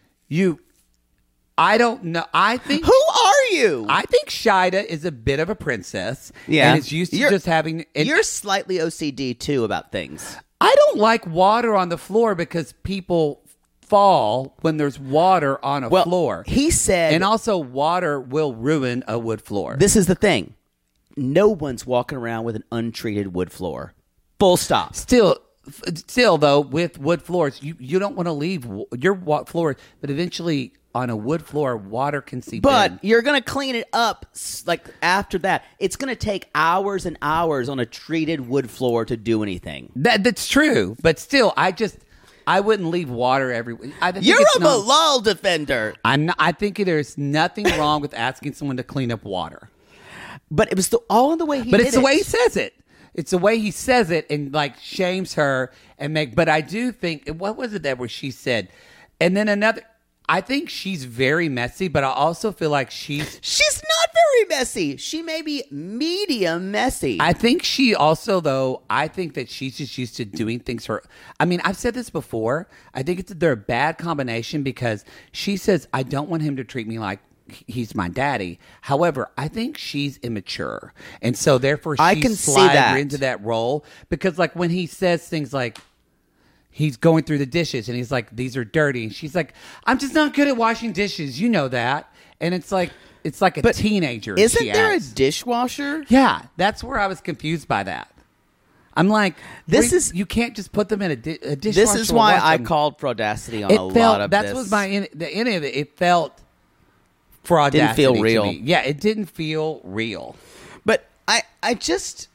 [SPEAKER 6] I don't know. I think.
[SPEAKER 7] Who are you?
[SPEAKER 6] I think Shida is a bit of a princess.
[SPEAKER 7] Yeah.
[SPEAKER 6] And is used to just having.
[SPEAKER 7] You're slightly OCD too about things.
[SPEAKER 6] I don't like water on the floor because people fall when there's water on a floor.
[SPEAKER 7] He said.
[SPEAKER 6] And also, water will ruin a wood floor.
[SPEAKER 7] This is the thing. No one's walking around with an untreated wood floor. Full stop.
[SPEAKER 6] Still though, with wood floors, you don't want to leave your floor, but eventually on a wood floor, water can seep in.
[SPEAKER 7] But you're going to clean it up like after that. It's going to take hours and hours on a treated wood floor to do anything.
[SPEAKER 6] That's true. But still, I wouldn't leave water everywhere.
[SPEAKER 7] You're a Bilal defender.
[SPEAKER 6] I think there's nothing wrong with asking someone to clean up water.
[SPEAKER 7] But it was all in the way he did it.
[SPEAKER 6] But it's the way he says it. It's the way he says it and like shames her but I do think, what was it that where she said, and then I think she's very messy, but I also feel like she's
[SPEAKER 7] not very messy. She may be medium messy.
[SPEAKER 6] I think she also, though, I think that she's just used to doing things I've said this before. I think they're a bad combination because she says, I don't want him to treat me like he's my daddy. However, I think she's immature. And so therefore
[SPEAKER 7] I
[SPEAKER 6] she
[SPEAKER 7] can
[SPEAKER 6] slides
[SPEAKER 7] see that.
[SPEAKER 6] into that role because like when he says things like he's going through the dishes and he's like, these are dirty. And she's like, I'm just not good at washing dishes. You know that. And it's like a teenager.
[SPEAKER 7] Isn't there a dishwasher?
[SPEAKER 6] Yeah. That's where I was confused by that. I'm like, you can't just put them in a dishwasher.
[SPEAKER 7] This is why I called for Audacity on lot of this.
[SPEAKER 6] That was the end of it. It felt for Audacity.
[SPEAKER 7] Didn't feel real.
[SPEAKER 6] To me. Yeah, it didn't feel real.
[SPEAKER 7] But I just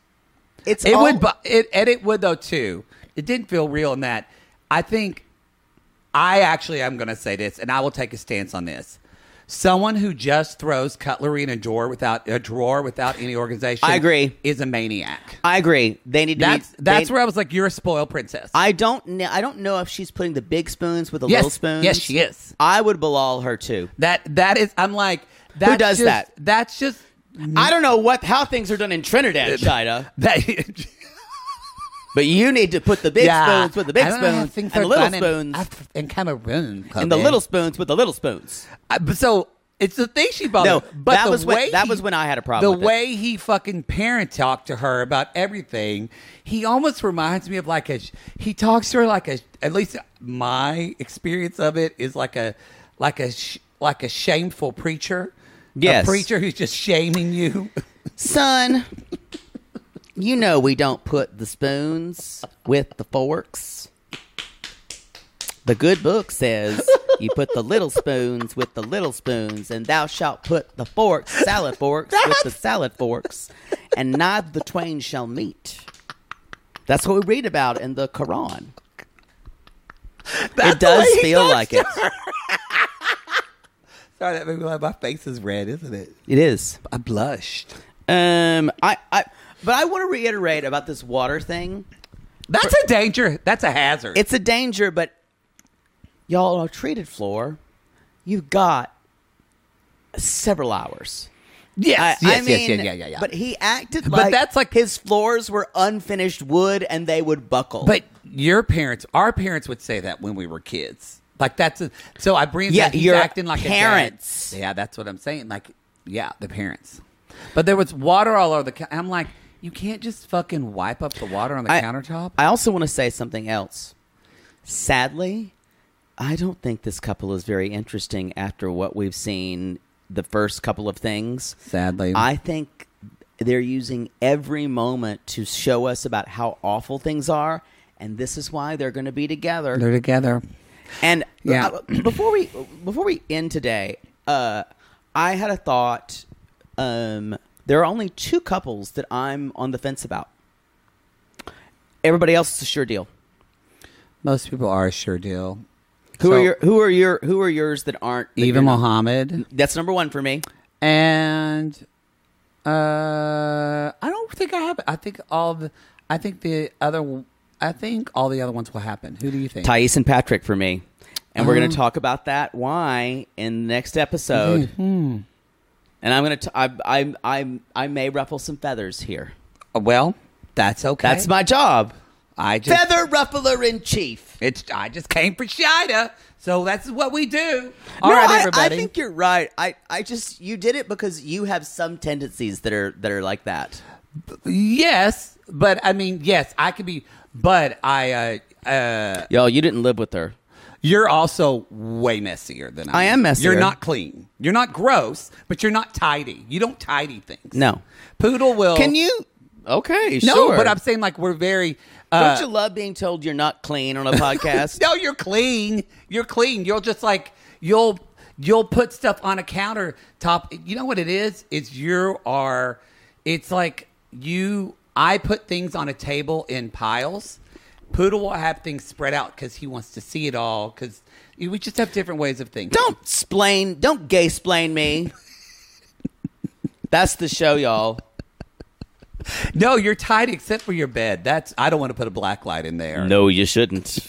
[SPEAKER 6] it would though too. It didn't feel real in that. I think I'm going to say this, and I will take a stance on this. Someone who just throws cutlery in a drawer without any organization,
[SPEAKER 7] I agree,
[SPEAKER 6] is a maniac.
[SPEAKER 7] I agree. They need to.
[SPEAKER 6] That's where I was like, you're a spoiled princess.
[SPEAKER 7] I don't know if she's putting the big spoons with the little spoons.
[SPEAKER 6] Yes, she is.
[SPEAKER 7] I would Bilal her too.
[SPEAKER 6] That is. I'm like,
[SPEAKER 7] who does that?
[SPEAKER 6] That's just.
[SPEAKER 7] I don't know how things are done in Trinidad, Shida. But you need to put the big spoons with the big spoons and the little spoons
[SPEAKER 6] in Cameroon.
[SPEAKER 7] And the little spoons with the little spoons.
[SPEAKER 6] So it's the thing she bothered.
[SPEAKER 7] No,
[SPEAKER 6] but
[SPEAKER 7] that was when I had a problem with it.
[SPEAKER 6] The way he fucking parent talked to her about everything, he almost reminds me of he talks to her at least my experience of it is like a shameful preacher.
[SPEAKER 7] Yes.
[SPEAKER 6] A preacher who's just shaming you.
[SPEAKER 7] Son, you know we don't put the spoons with the forks. The good book says you put the little spoons with the little spoons, and thou shalt put the salad forks with the salad forks, and neither the twain shall meet. That's what we read about in the Quran. It does feel like it.
[SPEAKER 6] Sorry, that made me laugh. My face is red, isn't it?
[SPEAKER 7] It is.
[SPEAKER 6] I blushed.
[SPEAKER 7] But I want to reiterate about this water thing.
[SPEAKER 6] That's a danger. That's a hazard.
[SPEAKER 7] It's a danger, but y'all, on a treated floor, you've got several hours.
[SPEAKER 6] Yes,
[SPEAKER 7] I
[SPEAKER 6] yes,
[SPEAKER 7] mean,
[SPEAKER 6] yeah.
[SPEAKER 7] But he acted
[SPEAKER 6] But
[SPEAKER 7] like
[SPEAKER 6] that's like-
[SPEAKER 7] his floors were unfinished wood and they would buckle.
[SPEAKER 6] But our parents would say that when we were kids. Like so I bring
[SPEAKER 7] Yeah,
[SPEAKER 6] that he's
[SPEAKER 7] your
[SPEAKER 6] acting like
[SPEAKER 7] parents.
[SPEAKER 6] a dad. Yeah, that's what I'm saying. Like, yeah, the parents. But there was water all over the I'm like, you can't just fucking wipe up the water on the countertop.
[SPEAKER 7] I also want to say something else. Sadly, I don't think this couple is very interesting after what we've seen the first couple of things.
[SPEAKER 6] Sadly.
[SPEAKER 7] I think they're using every moment to show us about how awful things are, and this is why they're going to be together.
[SPEAKER 6] They're together.
[SPEAKER 7] And
[SPEAKER 6] Yeah.
[SPEAKER 7] before we end today, I had a thought. There are only two couples that I'm on the fence about. Everybody else is a sure deal.
[SPEAKER 6] Most people are a sure deal.
[SPEAKER 7] Who are yours that aren't? That
[SPEAKER 6] Eva
[SPEAKER 7] you're not-
[SPEAKER 6] Mohammed
[SPEAKER 7] That's number one for me.
[SPEAKER 6] and I don't think I have. I think all the other ones will happen. Who do you think?
[SPEAKER 7] Thais and Patrick for me, and we're going to talk about that why in the next episode. And I'm going to. I may ruffle some feathers here.
[SPEAKER 6] Well, that's okay.
[SPEAKER 7] That's my job. Feather ruffler in chief.
[SPEAKER 6] I just came for Shida, so that's what we do.
[SPEAKER 7] All
[SPEAKER 6] All
[SPEAKER 7] right,
[SPEAKER 6] right, everybody.
[SPEAKER 7] I think you're right. I just you did it because you have some tendencies that are like that.
[SPEAKER 6] Yes, but I mean, yes, I could be, but
[SPEAKER 7] Yo, you didn't live with her.
[SPEAKER 6] you're also way messier than I am.
[SPEAKER 7] I am messier.
[SPEAKER 6] You're not clean. You're not gross, but you're not tidy. You don't tidy things.
[SPEAKER 7] No.
[SPEAKER 6] Poodle will.
[SPEAKER 7] Can you? Okay,
[SPEAKER 6] No,
[SPEAKER 7] sure.
[SPEAKER 6] but I'm saying like we're very.
[SPEAKER 7] Don't you love being told you're not clean on a podcast?
[SPEAKER 6] No, you're clean. You're clean. You'll just like you'll put stuff on a countertop. You know what it is? It's like I put things on a table in piles. Poodle will have things spread out because he wants to see it all. Because we just have different ways of thinking.
[SPEAKER 7] Don't gay-splain me. That's the show, y'all.
[SPEAKER 6] No, you're tidy except for your bed. I don't want to put a black light in there.
[SPEAKER 7] No, you shouldn't.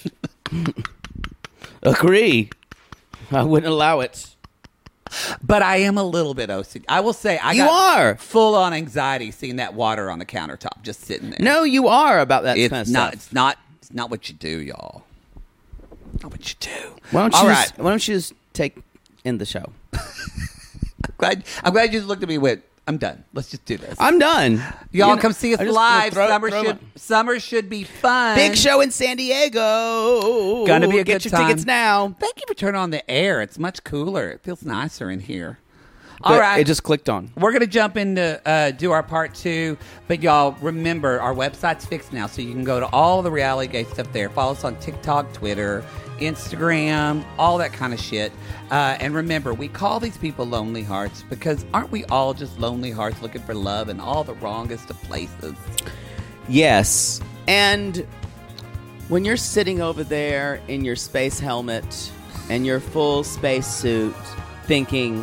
[SPEAKER 7] Agree. I wouldn't allow it.
[SPEAKER 6] But I am a little bit OCD. I will say I
[SPEAKER 7] You
[SPEAKER 6] got
[SPEAKER 7] are.
[SPEAKER 6] full on anxiety seeing that water on the countertop just sitting there.
[SPEAKER 7] No, you are about that
[SPEAKER 6] it's
[SPEAKER 7] kind of
[SPEAKER 6] not.
[SPEAKER 7] stuff.
[SPEAKER 6] It's not what you do, y'all. Not what you do.
[SPEAKER 7] Why don't you just take in the show?
[SPEAKER 6] I'm glad you just looked at me with. I'm done. Let's just do this.
[SPEAKER 7] I'm done.
[SPEAKER 6] Y'all come see us
[SPEAKER 7] I just
[SPEAKER 6] live.
[SPEAKER 7] throw
[SPEAKER 6] Summer should be fun.
[SPEAKER 7] Big show in San Diego.
[SPEAKER 6] Gonna be a
[SPEAKER 7] Get
[SPEAKER 6] good
[SPEAKER 7] your
[SPEAKER 6] time.
[SPEAKER 7] tickets now.
[SPEAKER 6] Thank you for turning on the air. It's much cooler. It feels nicer in here.
[SPEAKER 7] But
[SPEAKER 6] All right.
[SPEAKER 7] It just clicked on.
[SPEAKER 6] We're going to jump into do our part 2. But y'all, remember, our website's fixed now, so you can go to all the reality gay stuff there. Follow us on TikTok, Twitter, Instagram, all that kind of shit. And remember, we call these people lonely hearts because aren't we all just lonely hearts looking for love in all the wrongest of places?
[SPEAKER 7] Yes. And when you're sitting over there in your space helmet and your full space suit thinking,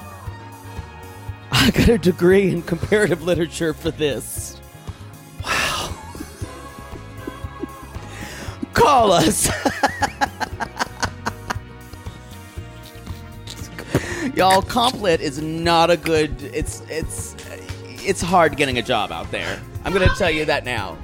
[SPEAKER 7] I got a degree in comparative literature for this. Wow. Call us. Y'all, Complit is not a good. It's hard getting a job out there. I'm going to tell you that now.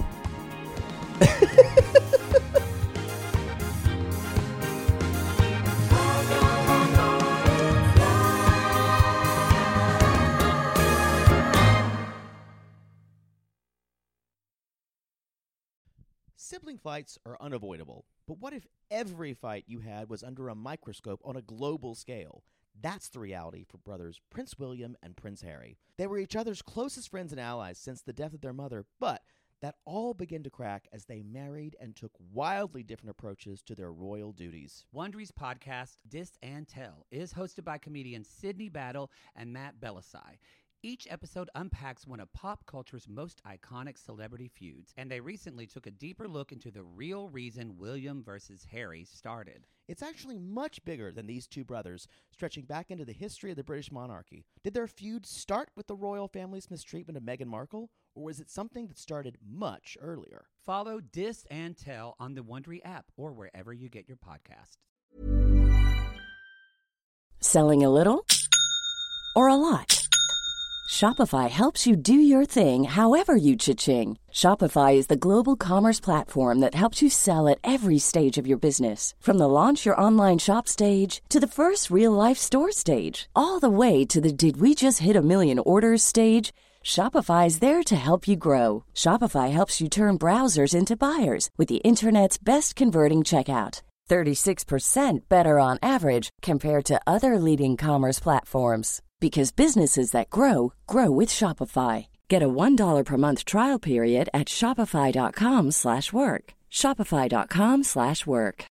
[SPEAKER 7] Sibling fights are unavoidable, but what if every fight you had was under a microscope on a global scale? That's the reality for brothers Prince William and Prince Harry. They were each other's closest friends and allies since the death of their mother, but that all began to crack as they married and took wildly different approaches to their royal duties.
[SPEAKER 6] Wondery's podcast, Dis and Tell, is hosted by comedians Sydney Battle and Matt Belisai. Each episode unpacks one of pop culture's most iconic celebrity feuds, and they recently took a deeper look into the real reason William versus Harry started.
[SPEAKER 7] It's actually much bigger than these two brothers, stretching back into the history of the British monarchy. Did their feud start with the royal family's mistreatment of Meghan Markle, or was it something that started much earlier?
[SPEAKER 6] Follow Dis and Tell on the Wondery app or wherever you get your podcasts.
[SPEAKER 10] Selling a little or a lot? Shopify helps you do your thing however you cha-ching. Shopify is the global commerce platform that helps you sell at every stage of your business. From the launch your online shop stage to the first real-life store stage, all the way to the did we just hit a million orders stage. Shopify is there to help you grow. Shopify helps you turn browsers into buyers with the internet's best converting checkout. 36% better on average compared to other leading commerce platforms. Because businesses that grow, grow with Shopify. Get a $1 per month trial period at shopify.com/work. Shopify.com/work.